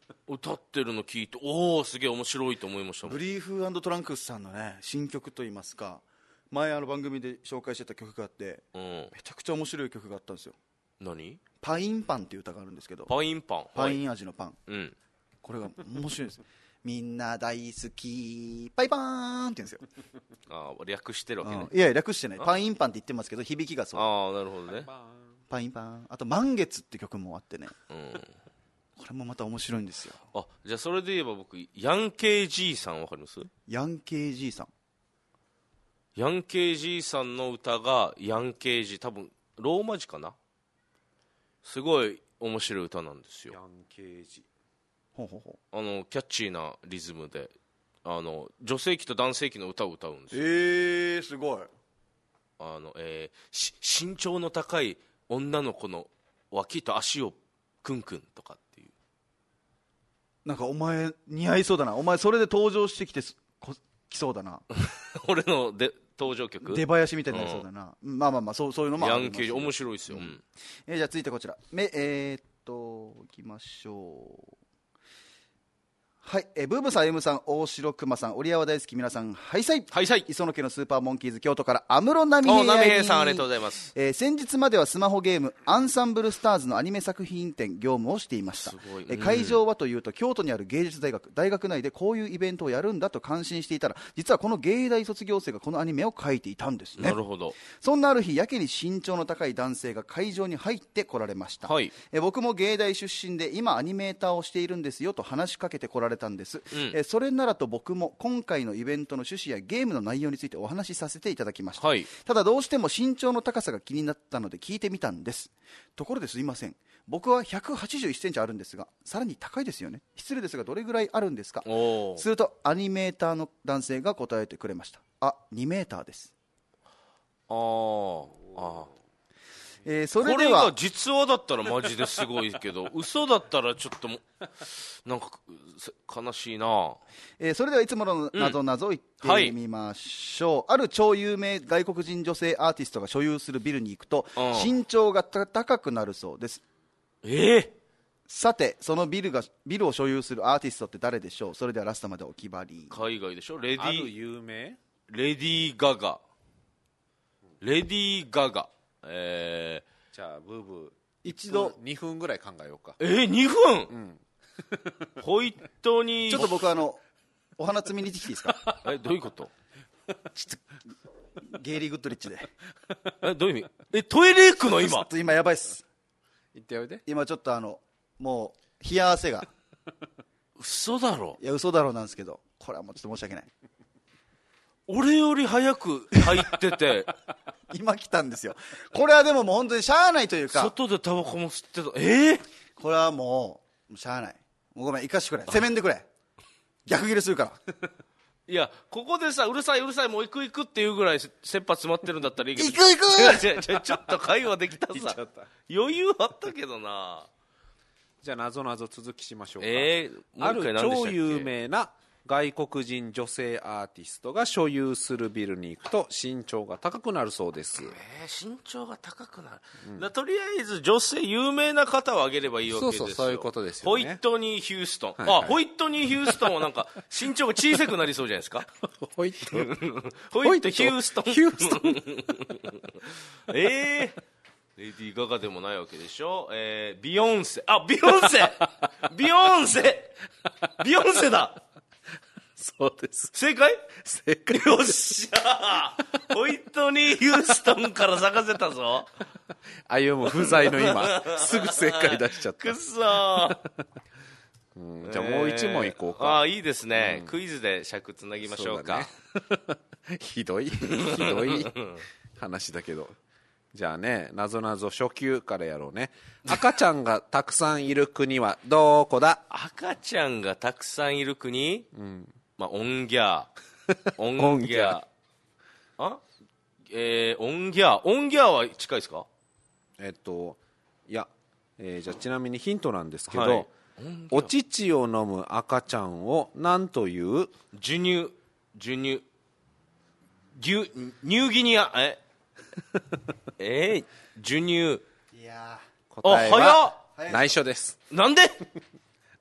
歌ってるの聞いて、おおすげえ面白いと思いましたもん。 ブリーフ&トランクスさんのね新曲といいますか、前あの番組で紹介してた曲があって、うん、めちゃくちゃ面白い曲があったんですよ。 何？ パインパンっていう歌があるんですけど、 パインパン、 パイン味のパン、 はい、うん、 これが面白いですよ。みんな大好きパイパーンって言うんですよ。 ああ、略してるわけね。 いや略してない、パインパンって言ってますけど響きがそう。 ああ、なるほどね。 パインパン。あと満月って曲もあってね、うん、これもまた面白いんですよ。 あ、じゃあそれで言えば僕ヤンケー G さんわかります？ ヤンケー G さん、 ヤンケー G さんの歌がヤンケー G、 多分ローマ字かな、すごい面白い歌なんですよ。 ヤンケー G、 ほうほうほう、あのキャッチーなリズムで、あの女性器と男性器の歌を歌うんですよ。 えー、すごい。 あの、えー、身長の高い女の子の脇と足をクンクンとかっていう。 なんかお前似合いそうだな、お前それで登場してきてきそうだな俺ので登場曲出囃子みたいになりそうだな、うん、まあまあまあ、そう、そういうのもあります。 ヤンケー面白いですよ、うん、 えー、じゃあ続いてこちら、めえー、っといきましょう。はい、えー、ブームさん、エムさん、大城熊さん、折山大好き皆さん、ハイサイ、 ハイサイ、 磯野家のスーパーモンキーズ京都から安室奈美平、奈美平さんありがとうございます。 えー、先日まではスマホゲームアンサンブルスターズのアニメ作品展業務をしていました。すごい、うん、えー、会場はというと京都にある芸術大学、大学内でこういうイベントをやるんだと感心していたら、実はこの芸大卒業生がこのアニメを描いていたんですね。 なるほど。 そんなある日、やけに身長の高い男性が会場に入ってこられました、はい、えー、僕も芸大出身で今アニメーターをしているんですよと話しかけてこられたんです、うん、えー、それならと僕も今回のイベントの趣旨やゲームの内容についてお話しさせていただきました、はい、ただどうしても身長の高さが気になったので聞いてみたんです。ところですいません、僕はひゃくはちじゅういっセンチあるんですが、さらに高いですよね。失礼ですがどれぐらいあるんですか。するとアニメーターの男性が答えてくれました。あ、にメーターです。 あーあー、 えー、それではこれが実話だったらマジですごいけど嘘だったらちょっとなんか悲しいな、 えー、それではいつもの謎謎を言ってみましょう、うん、はい、ある超有名外国人女性アーティストが所有するビルに行くと、うん、身長が高くなるそうです。 えー、 さてそのビルがビルを所有するアーティストって誰でしょう。それではラストまでお決まり。 海外でしょ。レディー、 ある有名レディー・ガガ、レディー・ガガ、えー、じゃあブーブー一度にふんぐらい考えようか。 えー、にふん、うん、ホイットニー、 ちょっと僕あのお花摘みに行ってきていいですか。 え、どういうことちょっとゲイリー・グッドリッチでえ、どういう意味。え、トイレ行くの今。 ちょっと今やばいっす。 言っておいで。 今ちょっとあのもう冷や汗が嘘だろ。 いや嘘だろなんですけど、これはもうちょっと申し訳ない。 俺より早く入ってて今来たんですよ。これはでももう本当にしゃあないというか、 外でタバコも吸ってた。えー、 これはもうしゃあない。もうごめん、行かしてくれ、攻めんでくれ、逆ギレするからいやここでさ、うるさいうるさいもう行く行くっていうぐらい切羽詰まってるんだったらいいけど、 行く行く違う違う違うちょっと会話できたさ余裕あったけどな。 じゃあ謎謎続きしましょうか。 えー、 ある超有名な外国人女性アーティストが所有するビルに行くと身長が高くなるそうです。 えー、身長が高くなる、うん、だとりあえず女性有名な方を挙げればいいわけですよ。 そうそう、そういうことですよね。 ホイットニー・ヒューストン、はいはい、あ、ホイットニー・ヒューストンはなんか身長が小さくなりそうじゃないですかホイットホイット・ヒューストンヒューストンえーレディー・ガガでもないわけでしょ、えー、ビヨンセ、あ、ビヨンセビヨンセビヨンセだそうです。 正解正解。 よっしゃーホイットニー・ヒューストンから咲かせたぞ歩む不在の今すぐ正解出しちゃったくっそー、 うん、じゃあもう一問いこうか、 えー、ああいいですね、うん、クイズで尺つなぎましょうか。 う、ね、ひどいひどい話だけど、じゃあね、なぞなぞ初級からやろうね。赤ちゃんがたくさんいる国はどこだ。 赤ちゃんがたくさんいる国、うん、まあ、オンギャーオンギャーあ、えー、オンギャーオンギャーは近いですか。 えっといや、えー、じゃあちなみにヒントなんですけど、はい、お乳を飲む赤ちゃんを何という。 授乳授乳牛ニューギニアええー、授乳。 いや答えは内緒です。 なんで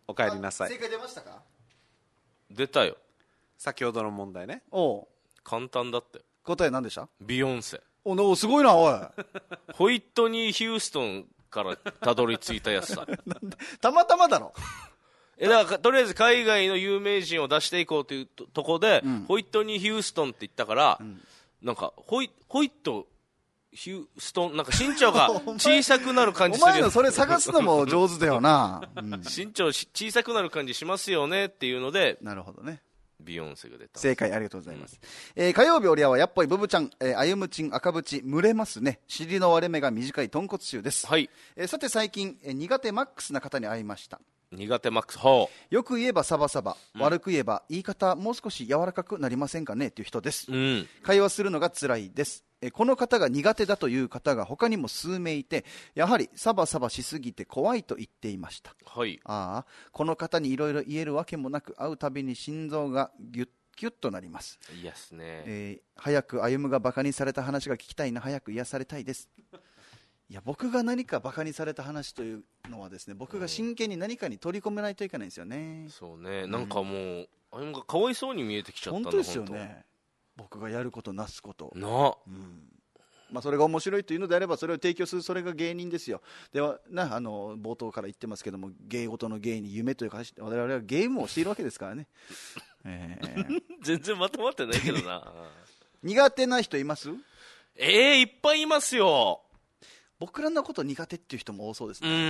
お帰りなさい。 正解出ましたか？ 出たよ。 先ほどの問題ね。 おう、 簡単だって。 答え何でした？ ビヨンセ。 おのすごいな、おい。 ホイットニー・ヒューストンからたどり着いたやつさ。 たまたまだろ。 えだからとりあえず海外の有名人を出していこうという と, とこで、うん、ホイットニー・ヒューストンって言ったから、うん、なんかホイホイットヒューストンなんか身長が小さくなる感じするよ。 お前のそれ探すのも上手だよな、うん、 身長小さくなる感じしますよねっていうので。 なるほどね。 ビヨンセが出た。 正解、ありがとうございます、うん。えー、火曜日おりゃはやっぽいブブちゃん、えー、あゆむちん赤縁蒸れますね。尻の割れ目が短い豚骨臭です。 はい。 えー、さて最近、えー、苦手マックスな方に会いました。 苦手マックス。ほう。よく言えばサバサバ、うん、悪く言えば言い方もう少し柔らかくなりませんかねという人です、うん、会話するのが辛いです。えこの方が苦手だという方が他にも数名いて、やはりサバサバしすぎて怖いと言っていました。 はい。 ああ、この方にいろいろ言えるわけもなく、会うたびに心臓がギュッギュッとなります。 いやっすね、 えー、早く歩夢がバカにされた話が聞きたいな、早く癒されたいです。いや、僕が何かバカにされた話というのはですね、僕が真剣に何かに取り込めないといけないんですよね。 そうね、なんかもう歩夢がかわいそうに見えてきちゃったな。 本当ですよね。僕がやることなすことな、 うん、まあ、それが面白いというのであればそれを提供する、それが芸人ですよ。ではな、あの冒頭から言ってますけども、芸事の芸に夢というか我々はゲームをしているわけですからね。えー、 全然まとまってないけどな。 苦手な人います？ えー、いっぱいいますよ。 僕らのこと苦手っていう人も多そうですね。うん、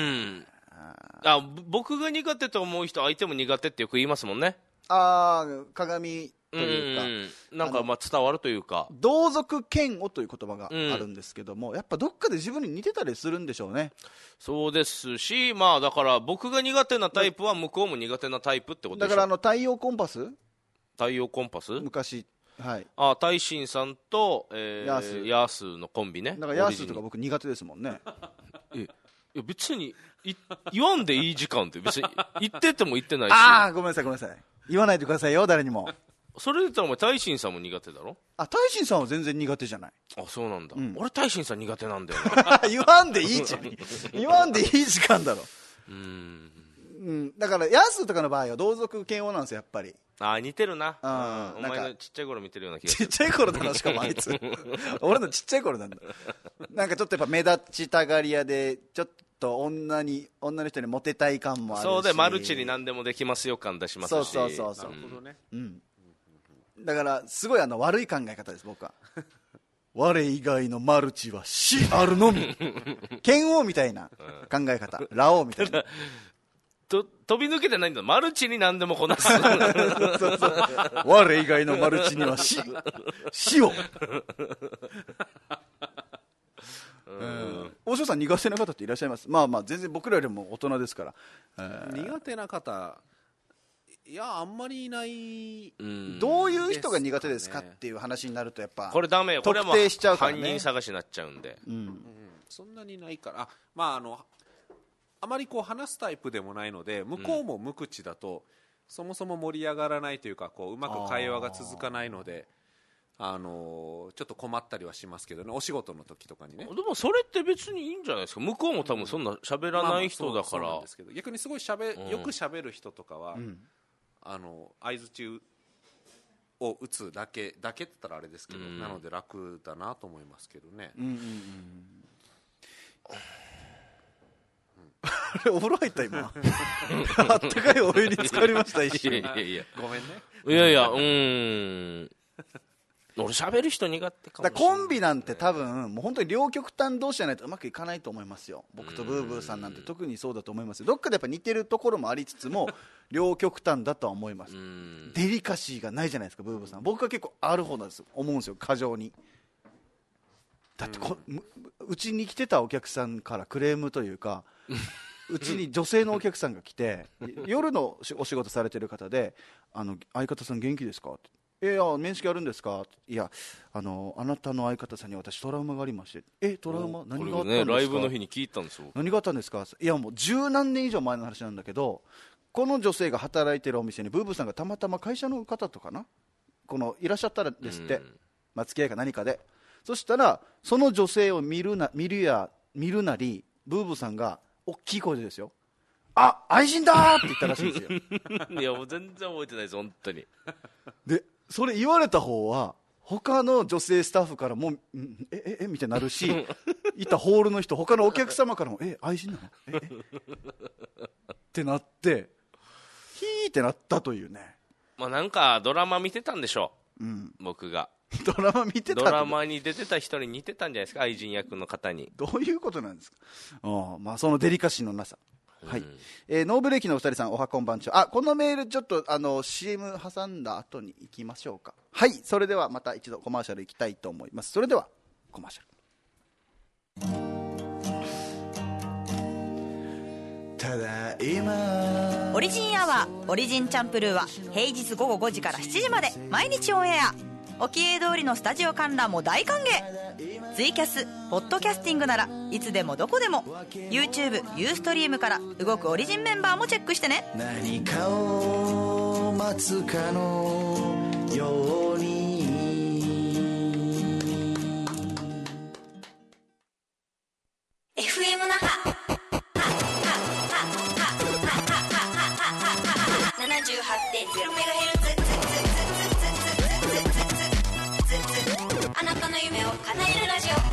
あ、僕が苦手と思う人、相手も苦手ってよく言いますもんね。 ああ、鏡というか、 うん、なんかまあ伝わるというか、 同族嫌悪という言葉があるんですけども、うん、やっぱどっかで自分に似てたりするんでしょうね。 そうですし、まあだから僕が苦手なタイプは向こうも苦手なタイプってことでしょ。 だからあの太陽コンパス、 太陽コンパス昔、はい、 あ、大臣さんと、えー、ヤースヤースのコンビね。 だからヤースとか僕苦手ですもんね。 え、いや別にい言わんでいい時間って別に言ってても言ってないし。 ああ、ごめんなさいごめんなさい、言わないでくださいよ、誰にも。 それで言ったらお前大臣さんも苦手だろ。 あ、大臣さんは全然苦手じゃない。 あ、そうなんだ、うん、 俺大臣さん苦手なんだよな。 言わんでいいじゃん。言わんでいい時間だろ。うーん、うん、だからヤスとかの場合は同族嫌悪なんですよ、やっぱり。 あ、似てるな、うん、お前のちっちゃい頃見てるような気がする。 ちっちゃい頃だな、しかもあいつ俺のちっちゃい頃なんだ。なんかちょっとやっぱ目立ちたがり屋で、ちょっと女に女の人にモテたい感もあるし、 そうでマルチに何でもできますよ感出しますし。 そうそうそうそう、なるほどね、うん、だからすごいあの悪い考え方です、僕は。我以外のマルチは死あるのみ。剣王みたいな考え方、ラオウみたいな。 と飛び抜けてないんだ、マルチに何でもこなす。 そうそうそう、我以外のマルチには死死を。うん、大城さん苦手な方っていらっしゃいます？まあまあ全然僕らよりも大人ですから。えー、苦手な方、いやあんまりいない、 うん、どういう人が苦手ですかっていう話になるとやっぱこれダメよ、これはもう犯人探しになっちゃうんで、うんうん、 そんなにないから。あ、まああのあまりこう話すタイプでもないので、向こうも無口だと、うん、そもそも盛り上がらないというか、こううまく会話が続かないので、あのー、ちょっと困ったりはしますけどね、お仕事の時とかにね。 でもそれって別にいいんじゃないですか。向こうも多分そんな喋らない人だから、まあまあそう、そうなんですけど、 逆にすごいしゃべ、よく喋る人とかは、うん、あの相づちを打つだけだけって言ったらあれですけど、うん、なので楽だなと思いますけどね。うんうんうんお風呂入った今。あったかいお湯に浸かりました一瞬。いやいやいや、 ごめんね。 いやいや、うーん。俺喋る人苦手かもしれない。 コンビなんて多分もう本当に両極端同士じゃないとうまくいかないと思いますよ。僕とブーブーさんなんて特にそうだと思いますよ。どっかでやっぱ似てるところもありつつも両極端だとは思います。デリカシーがないじゃないですか、ブーブーさん。僕は結構ある方なんですよ、思うんですよ、過剰に。だってこうちに来てたお客さんからクレームというか、うちに女性のお客さんが来て夜のお仕事されてる方で、あの相方さん元気ですかって、えー、面識あるんですか、いや あのあなたの相方さんに私トラウマがありまして、えトラウマ何があったんですか、 ね、ライブの日に聞いたんですよ。 何があったんですか、いやもう十何年以上前の話なんだけど、この女性が働いてるお店にブーブーさんがたまたま会社の方とかな、このいらっしゃったらですって、まあ、付き合いか何かで、そしたらその女性を見るな見るや見るなり、ブーブーさんが大きい声でですよ、 あ、愛人だーって言ったらしいんですよ。 いやもう全然覚えてないです本当に。 でそれ言われた方は他の女性スタッフからもうえええみたいになるしいたホールの人他のお客様からもえ愛人なのええってなってヒーってなったというね。 まあなんかドラマ見てたんでしょう、 うん、 僕がドラマ見てたドラマに出てた人に似てたんじゃないですか、愛人役の方に。 どういうことなんですか。あ、まあ、そのデリカシーのなさ、はい。えー、ノーブレーキのお二人さん、おはこんばんちは。あ、このメールちょっとあの シーエム 挟んだ後に行きましょうか。はい、それではまた一度コマーシャル行きたいと思います。それではコマーシャル。ただいまオリジンアワーオリジンチャンプルーは平日午後ごじからしちじまで毎日オンエア。おきえ通りのスタジオ観覧も大歓迎。ツイキャスポッドキャスティングならいつでもどこでも YouTube、ユーストリームから動くオリジンメンバーもチェックしてね。 何かを待つかのように。 エフエム 那覇 ななじゅうはちてんゼロメガヘルツ。あなたの夢を叶えるラジオ。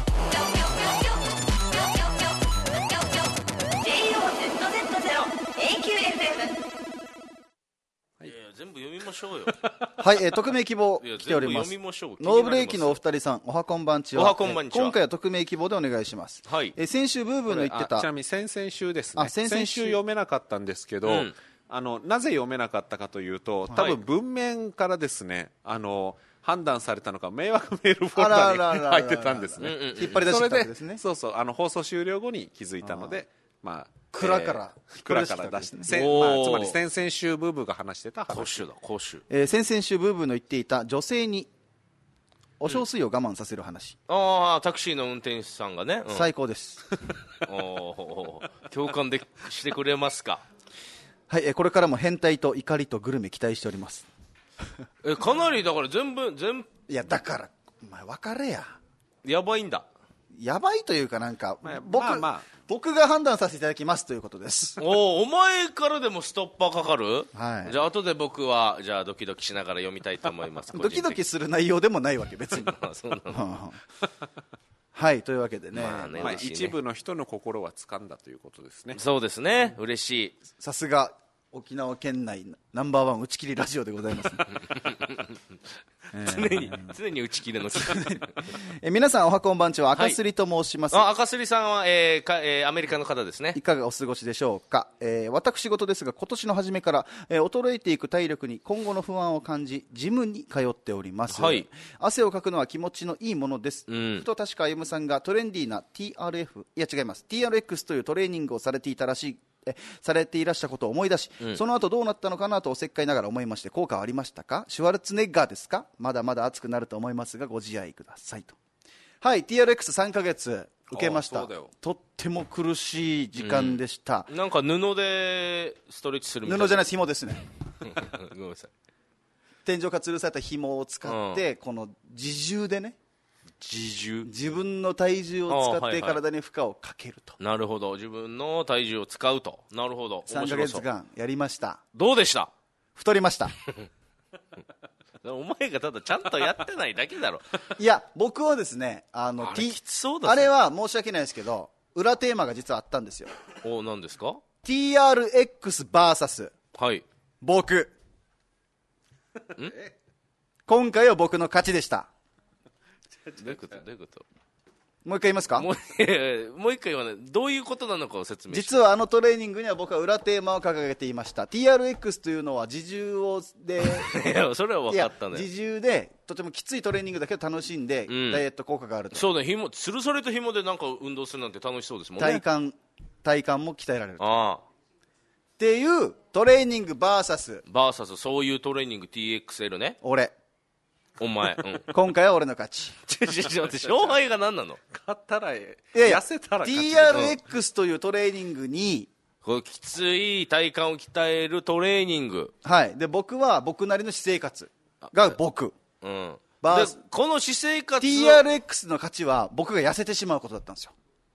ジェイオーゼットゼットゼロ エーキューエフエム。 いやいや全部読みましょうよ。 はい、えー、匿名希望来ております。ノーブレーキのお二人さん、おはこんばんちは。 おはこんばんちは。 今回は匿名希望でお願いします。 はい。 えー、先週ブーブーの言ってた。 ちなみに先々週ですね。 あ、先々週先週読めなかったんですけど、うん、あのなぜ読めなかったかというと、多分文面からですね、あの。判断されたのか迷惑メールフォルダに入ってたんですね。 引っ張り出してたんですね。 そうそう、あの放送終了後に気づいたので、まあ蔵から、 えー、蔵から出して、まあ、つまり先々週ブーブーが話してた話。 講習だ講習。 えー、先々週ブーブーの言っていた女性にお小水を我慢させる話。 うん、ああタクシーの運転手さんがね。 うん、最高です。 お共感でしてくれますか。 はい、えー、これからも変態と怒りとグルメ期待しております。 えかなりだから全部全部いやだからお前別れややばいんだ。 やばいというかなんか、 まあ、 僕、 まあまあ、 僕が判断させていただきますということです。 おお前からでもストッパーかかる、 はい、 じゃあ後で僕はじゃあドキドキしながら読みたいと思います。 ドキドキする内容でもないわけ別に。 そうなの。 はいというわけでね、 まあね、まあ、一部の人の心は掴んだということですね。 そうですね、嬉しい。 さすが沖縄県内ナンバーワン打ち切りラジオでございます、ね。 常に常に打ち切れのえ皆さんおはこんばんちは赤すりと申します。 はい、あ赤すりさんは、えーかえー、アメリカの方ですね。 いかがお過ごしでしょうか。えー、私事ですが今年の初めから、えー、衰えていく体力に今後の不安を感じジムに通っております、 はい、 汗をかくのは気持ちのいいものです、 うん、 ふと確か歩夢さんがトレンディーな ティーアールエフ いや違います ティーアールエックス というトレーニングをされていたらしいえされていらしたことを思い出し、うん、その後どうなったのかなとおせっかいながら思いまして、効果はありましたか。シュワルツェネッガーですか。まだまだ熱くなると思いますがご自愛くださいと。はい ティーアールエックスさん ヶ月受けました。とっても苦しい時間でした、 うん、なんか布でストレッチするみたいな。 布じゃないです、紐ですね。 ごめんなさい。 天井から吊るされた紐を使って、うん、この自重でね、 自重自分の体重を使って体に負荷をかけると、 はいはい、なるほど、自分の体重を使うと。なるほど、 さんかげつかんやりました。 どうでした。 太りました。 お前がただちゃんとやってないだけだろ。 いや僕はですね、あのあれきつそうだ、ね、 あれは申し訳ないですけど裏テーマが実はあったんですよ。 お何ですか。 ティーアールエックスブイエスはい僕ん今回は僕の勝ちでした。 どういうことどういうこと。 もう一回言いますか。 もうもう一回言わない。どういうことなのかを説明して。 実はあのトレーニングには僕は裏テーマを掲げていました。 ティーアールエックス というのは自重をでいやそれは分かったね。 自重でとてもきついトレーニングだけど楽しんで、うん、ダイエット効果があると。 そうね、紐吊るされた紐でなんか運動するなんて楽しそうですもんね。 体幹体幹も鍛えられると。 ああっていうトレーニング ブイエスバーサス そういうトレーニング ティーエックスエル ね。 俺お前、うん、 今回は俺の勝ち。 ちょちょちょ待って、勝敗が何なの。 勝ったらええ、 いやいや痩せたら勝ち。 ティーアールエックス というトレーニングにこうきつい体幹を鍛えるトレーニング、 はい、で僕は僕なりの私生活が僕、 うん、 バーでこの私生活ティーアールエックス の勝ちは僕が痩せてしまうことだったんですよ。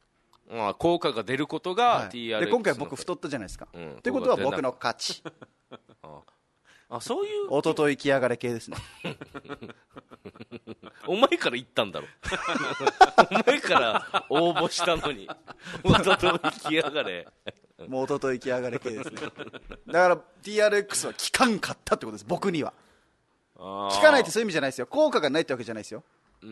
まあ、効果が出ることが、はい、ティーアールエックスで今回僕太ったじゃないですか、うん、ってことは僕の勝ちああ、そういうおととい来やがれ系ですねお前から言ったんだろお前から応募したのにおととい来やがれもうおととい来やがれ系ですねだから ティーアールエックス は効かんかったってことです。僕には効かないってそういう意味じゃないですよ。効果がないってわけじゃないですよ。 うん、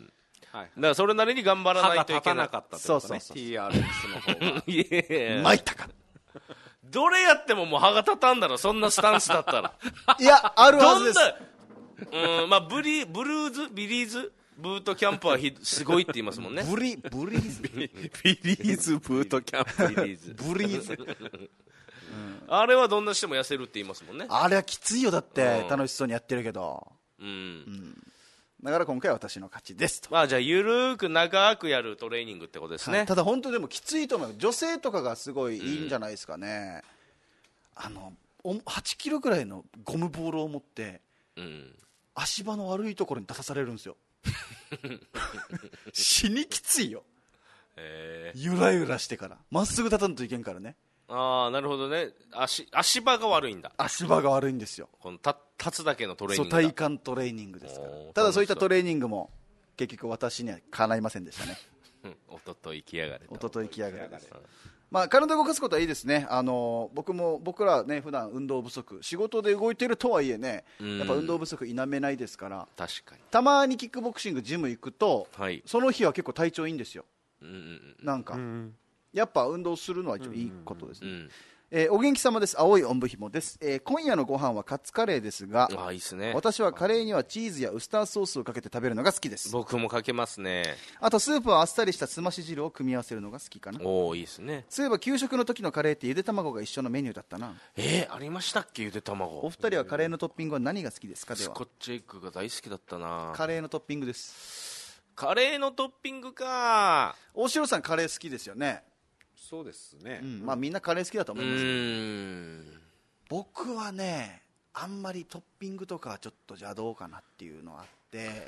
はい、だからそれなりに頑張らないといけない。 歯が立たなかったってことね。そうそうそう ティーアールエックス の方がいや参ったかどれやってももう歯が立たんだろ、そんなスタンスだったらいや、あるはずです。 うん、まあ、ブリブルーズビリーズブートキャンプはひすごいって言いますもんね。 ブリブリーズビリーズブートキャンプビリーズブリーズ、 うん、あれはどんなしても痩せるって言いますもんね。 あれはきついよ、だって楽しそうにやってるけど、 うん、うん、 だから今回は私の勝ちですと。 まあ、じゃあゆるーく長くやるトレーニングってことですね、はい、 ただ本当でもきついと思う。女性とかがすごいいいんじゃないですかね、うん、あのはちキロぐらいのゴムボールを持って、うん、足場の悪いところに出さされるんですよ死にきついよ、えー、ゆらゆらしてからまっすぐ立たんといけんからね。 ああ、なるほどね。 足, 足場が悪いんだ。 足場が悪いんですよ。 このた立つだけのトレーニングだ。 そう、体幹トレーニングですから。ただそういったトレーニングも結局私にはかないませんでしたねおととい来やがれおととい来やがれです。まあ、体を動かすことはいいですね。あの僕も僕らね、普段運動不足、仕事で動いてるとはいえね、やっぱ運動不足否めないですから。 確かにたまにキックボクシングジム行くと、はい、その日は結構体調いいんですよ、 うんうん、 なんか、うん、やっぱ運動するのは一応いいことですね、うんうんうん。えー、お元気様です。青いおんぶひもです。えー、今夜のご飯はカツカレーですが、 あ、いいっすね。 私はカレーにはチーズやウスターソースをかけて食べるのが好きです。 僕もかけますね。 あとスープはあっさりしたすまし汁を組み合わせるのが好きかな。 おー、いいっすね。 そういえば給食の時のカレーってゆで卵が一緒のメニューだったな。 えー、ありましたっけ、ゆで卵。 お二人はカレーのトッピングは何が好きですか。ではスコッチエッグが大好きだったな。 カレーのトッピングです。 カレーのトッピングか。 大城さんカレー好きですよね。 そうですね、 うん、まあみんなカレー好きだと思いますけど、うーん、僕はね、あんまりトッピングとかはちょっとじゃあどうかなっていうのがあって。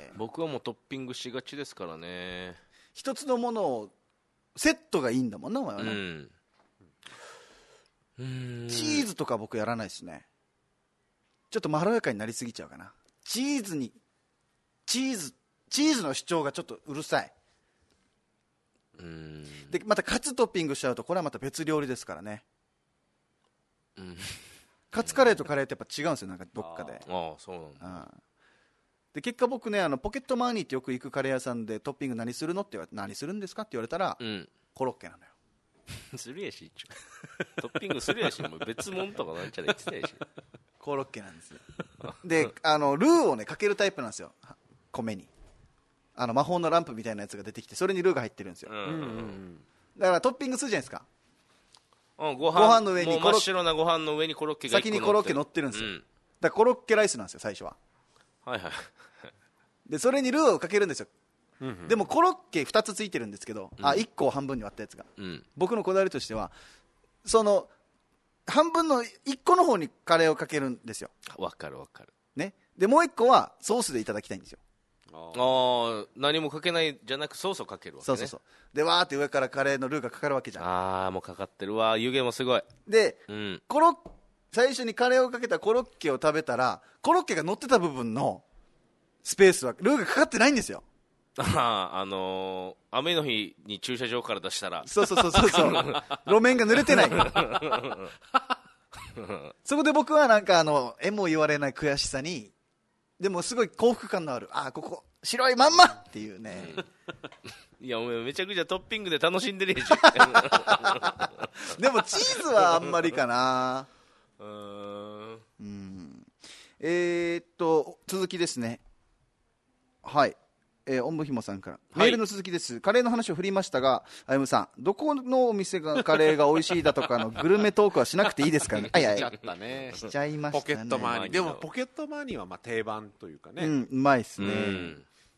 僕はもうトッピングしがちですからね。 一つのものをセットがいいんだもんな、お前はね。うん、うーん、チーズとか僕やらないですね。ちょっとまろやかになりすぎちゃうかな。チーズにチーズチーズの主張がちょっとうるさい。うーん、でまたカツトッピングしちゃうとこれはまた別料理ですからね、うん、カツカレーとカレーってやっぱ違うんですよ、なんかどっかで。 ああ、そうなんだ。 で結果僕ね、あのポケットマーニーってよく行くカレー屋さんでトッピング何するのって言われて、何するんですかって言われたら、うん、コロッケなのよするやし一応トッピングするやし、もう別物とかなんちゃら言ってたやしコロッケなんですよであのルーをねかけるタイプなんですよ、米に。あの魔法のランプみたいなやつが出てきて、それにルーが入ってるんですよ、うんうんうん、だからトッピングするじゃないですか、 うん、ご飯、ご飯の上に真っ白なご飯の上にコロッケがいっこ先にコロッケ乗ってるんですよ、うん、だからコロッケライスなんですよ最初は。 はいはいでそれにルーをかけるんですよ、うんうん、でもコロッケふたつついてるんですけど、うん、あいっこを半分に割ったやつが、うん、僕のこだわりとしてはその半分のいっこの方にカレーをかけるんですよ。 わかるわかる、 ね、でもういっこはソースでいただきたいんですよ。 ああ、何もかけないじゃなくソースをかけるわけね。 そうそうそう。でわーって上からカレーのルーがかかるわけじゃん。 ああ、もうかかってるわ、湯気もすごい。 で、うん、コロッ最初にカレーをかけたコロッケを食べたら、コロッケが乗ってた部分のスペースはルーがかかってないんですよ。 ああ、あのー、雨の日に駐車場から出したら、 そうそうそうそうそう路面が濡れてないそこで僕はなんかあのえも言われない悔しさに、でもすごい幸福感のある、あ、ここ白いまんまっていうねいや、お前めちゃくちゃトッピングで楽しんでるやしでもチーズはあんまりかな。うーん、うん、えー、っと続きですね。はい、えー、おんぶひもさんから、はい、メールの続きです。カレーの話を振りましたが、あゆむさん、どこのお店がカレーが美味しいだとかのグルメトークはしなくていいですかね。あいやいや、しちゃったね。しちゃいましたね。 ポケットマーニー。でもポケットマーニーはまあ定番というかね。 うん、うまいっすね。うん、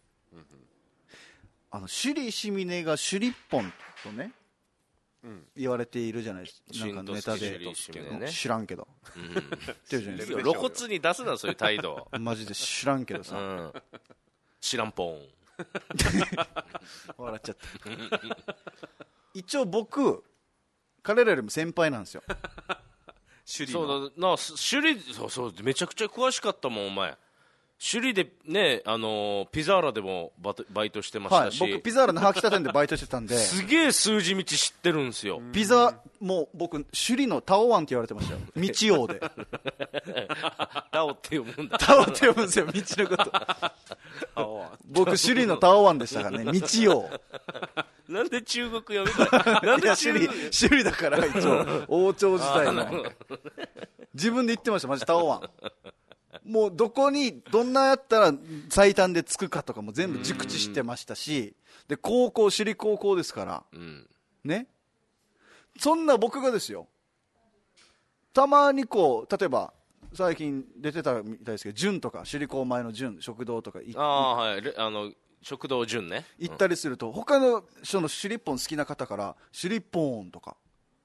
あの首里しみねが首里ポンとね、うん、言われているじゃないですか。なんかネタで、ね、知らんけど。うん、ってじゃないですか。 露骨に出すなそういう態度。 マジで知らんけどさ。うん、知らんぽん。 笑っちゃった。 一応僕彼らよりも先輩なんですよ首里そうだな首里そうそうめちゃくちゃ詳しかったもんお前首里でね、あのー、ピザーラでもバ, バイトしてましたし、 はい、僕ピザーラの秋田店でバイトしてたんですげえ数字道知ってるんですよ。 ピザもう僕首里のタオワンって言われてましたよ道王でタオって読むんだタオって読むんですよ道のこと僕首里のタオワンでしたからね道王なんで中国読みたいなんで中国首里だから一応王朝時代の自分で言ってましたマジタオワンもうどこにどんなやったら最短で着くかとかも全部熟知してましたしで高校首里高校ですから、うん、ねそんな僕がですよたまにこう例えば最近出てたみたいですけど純とか首里高前の純食堂とかああはいあの食堂純ね行ったりすると、うん、他の人の首里ポン好きな方から首里ポンとか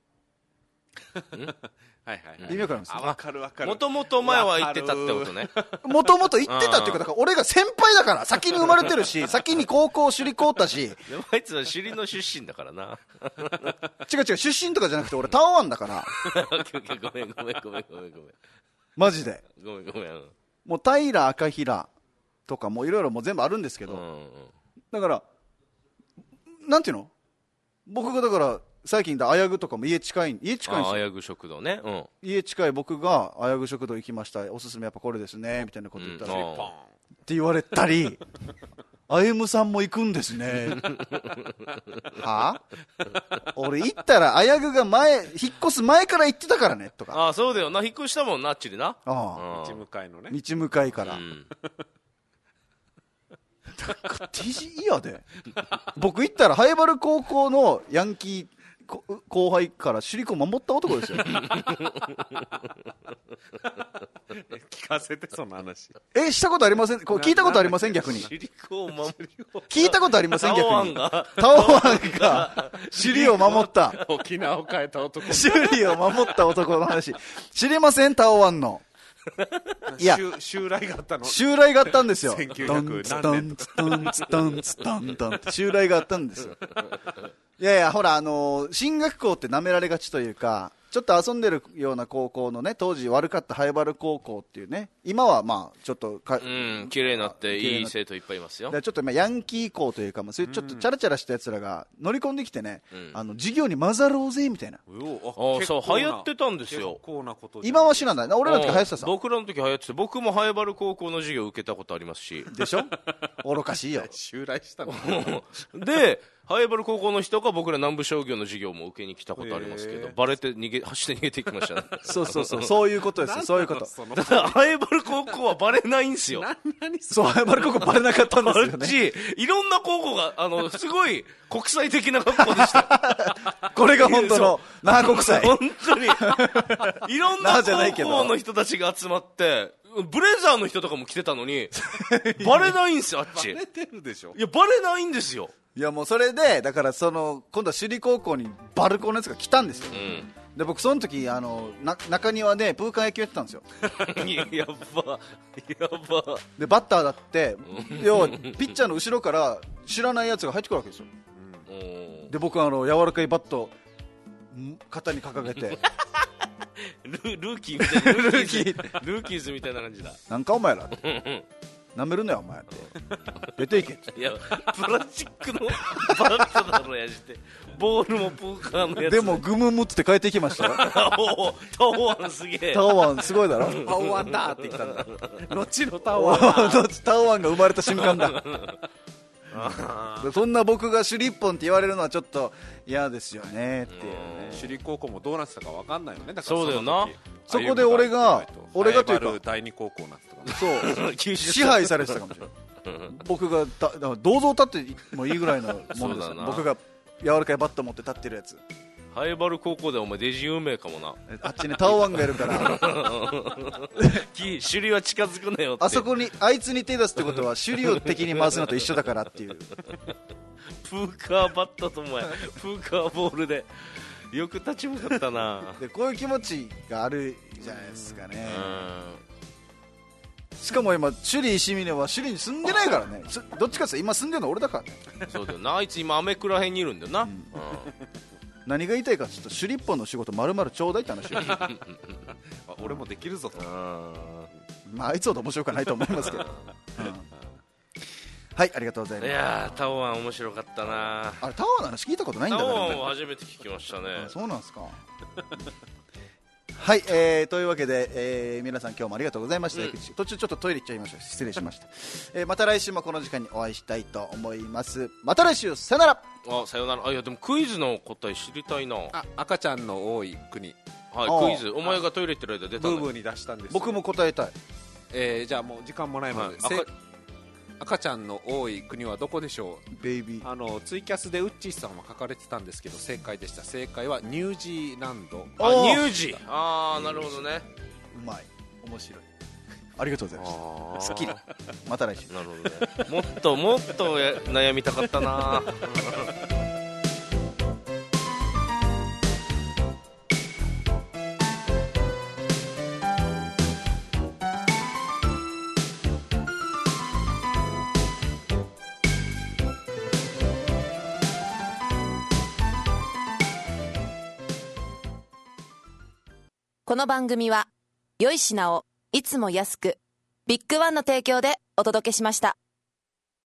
はいはいはい、 意味わかります？ わかるわかる。 もともと前は言ってたってことね。 もともと言ってたっていうか、だから俺が先輩だから、先に生まれてるし、先に高校首里高ったし。 でもあいつは首里の出身だからな。 違う違う、出身とかじゃなくて俺タワワンだから。 ごめんごめんごめんごめんごめん。 マジで。 ごめんごめん。 もう平赤平とかもいろいろもう全部あるんですけど、うん、だから、なんていうの？僕がだから、最近だあやぐとかも家近い家近いんですよ。 あやぐ食堂ね、うん、 家近い僕があやぐ食堂行きましたおすすめやっぱこれですねみたいなこと言ったら、うん、って言われたりあゆむさんも行くんですねはあ俺行ったらあやぐが前引っ越す前から行ってたからねとかああそうだよな引っ越したもんなあっちでなああ道向かいのね道向かいから、うんティジ嫌で僕行ったらハイバル高校のヤンキー後輩から首里高守った男ですよ聞かせてその話えしたことありませんこう聞いたことありません逆に首里高を守る聞いたことありません逆にタオワンが首里を守った沖縄を変えた男首里を守った男の話知りませんタオワンのいや襲来があったの襲来があったんですよせんきゅうひゃく何年とドンツドンツドンツドンツ襲来があったんですよいやいやほらあのー、進学校って舐められがちというかちょっと遊んでるような高校のね当時悪かったハイバル高校っていうね今はまあちょっとかうん綺麗になっていい生徒いっぱいいますよちょっとまあヤンキー校というか、まあ、そういうちょっとチャラチャラしたやつらが乗り込んできてね、うん、あの授業に混ざろうぜみたいなああそう流行ってたんですよ今は知らない俺らの時流行ってたさ僕らの時流行ってて僕もハイバル高校の授業受けたことありますしでしょ愚かしいよ襲来したのでハイバル高校の人が僕ら南部商業の授業も受けに来たことありますけどバレて逃げ走って逃げていきましたねそうそうそうそういうことですよそういうことだからハイバル高校はバレないんですよそうハイバル高校バレなかったんですよねあっちいろんな高校があのすごい国際的な学校でしたこれが本当の那覇国際本当にいろんな高校の人たちが集まってブレザーの人とかも来てたのにバレないんですよあっちバレてるでしょいやバレないんですよいやもうそれでだからその今度は首里高校にバルコンのやつが来たんですよ、うん、で僕その時あのな中庭でプーカー野球やってたんですよやばやばでバッターだって要はピッチャーの後ろから知らないやつが入ってくるわけですよ、うん、で僕はあの柔らかいバット肩に掲げてル, ルーキーみたいなルーキールーキーズみたいな感じだなんかお前らなめるなよお前って出ていけっていやプラスチックのバットだろやじてボールもプーカーのやつでもグムムって帰ってきましたよおタオワンすげえタオワンすごいだろタオワンだって言ったんだ後のタオワンだタオワンが生まれた瞬間だそんな僕が首里一本って言われるのはちょっと嫌ですよねっていうね首里高校もどうなってたか分かんないよねだからそうだよなそこで俺が俺がというか第二高校なってたかもそう支配されてたかもしれない僕がだ銅像立ってもいいぐらいのものですよ僕が柔らかいバット持って立ってるやつハイバル高校でお前デジ有名かもなあっちにタオワンがいるから首里は近づくなよってあそこにあいつに手出すってことは首里を敵に回すのと一緒だからっていうプーカーバットとお前プーカーボールでよく立ち向かったなでこういう気持ちがあるじゃないですかねしかも今首里石峰は首里に住んでないからねどっちかって今住んでるの俺だからねそうだよな、あいつ今アメクラ辺にいるんだよな、うんうん、 何が言いたいかちょっと首里っぽの仕事丸々ちょうだいって話俺もできるぞと、 まああいつほど面白くないと思いますけど、うん、はい、ありがとうございます。 いやー、タオワン面白かったな。 あれタオワンの話聞いたことないんだから、ね、 タオワンを初めて聞きましたね。 そうなんですかはい、えー、というわけで、えー、皆さん今日もありがとうございました、うん、途中ちょっとトイレ行っちゃいました、失礼しました、えー、また来週もこの時間にお会いしたいと思います。また来週、さよなら。 あ、さよなら。あ、いやでもクイズの答え知りたいな。 あ、赤ちゃんの多い国、 はい、クイズお前がトイレ行ってる間出たんだ。 ブーブーに出したんです。 僕も答えたい。 えー、じゃあもう時間もないので、はい、赤, 赤ちゃんの多い国はどこでしょう。 ベイビー。 あのツイキャスでウッチーさんは書かれてたんですけど正解でした。正解はニュージーランド。 あ、ニュージー。あー、なるほどね。 うまい、面白い、ありがとうございました。スッキリ。また来週。 なるほどね。もっともっと悩みたかったなこの番組は良い品をいつも安くビッグワンの提供でお届けしました。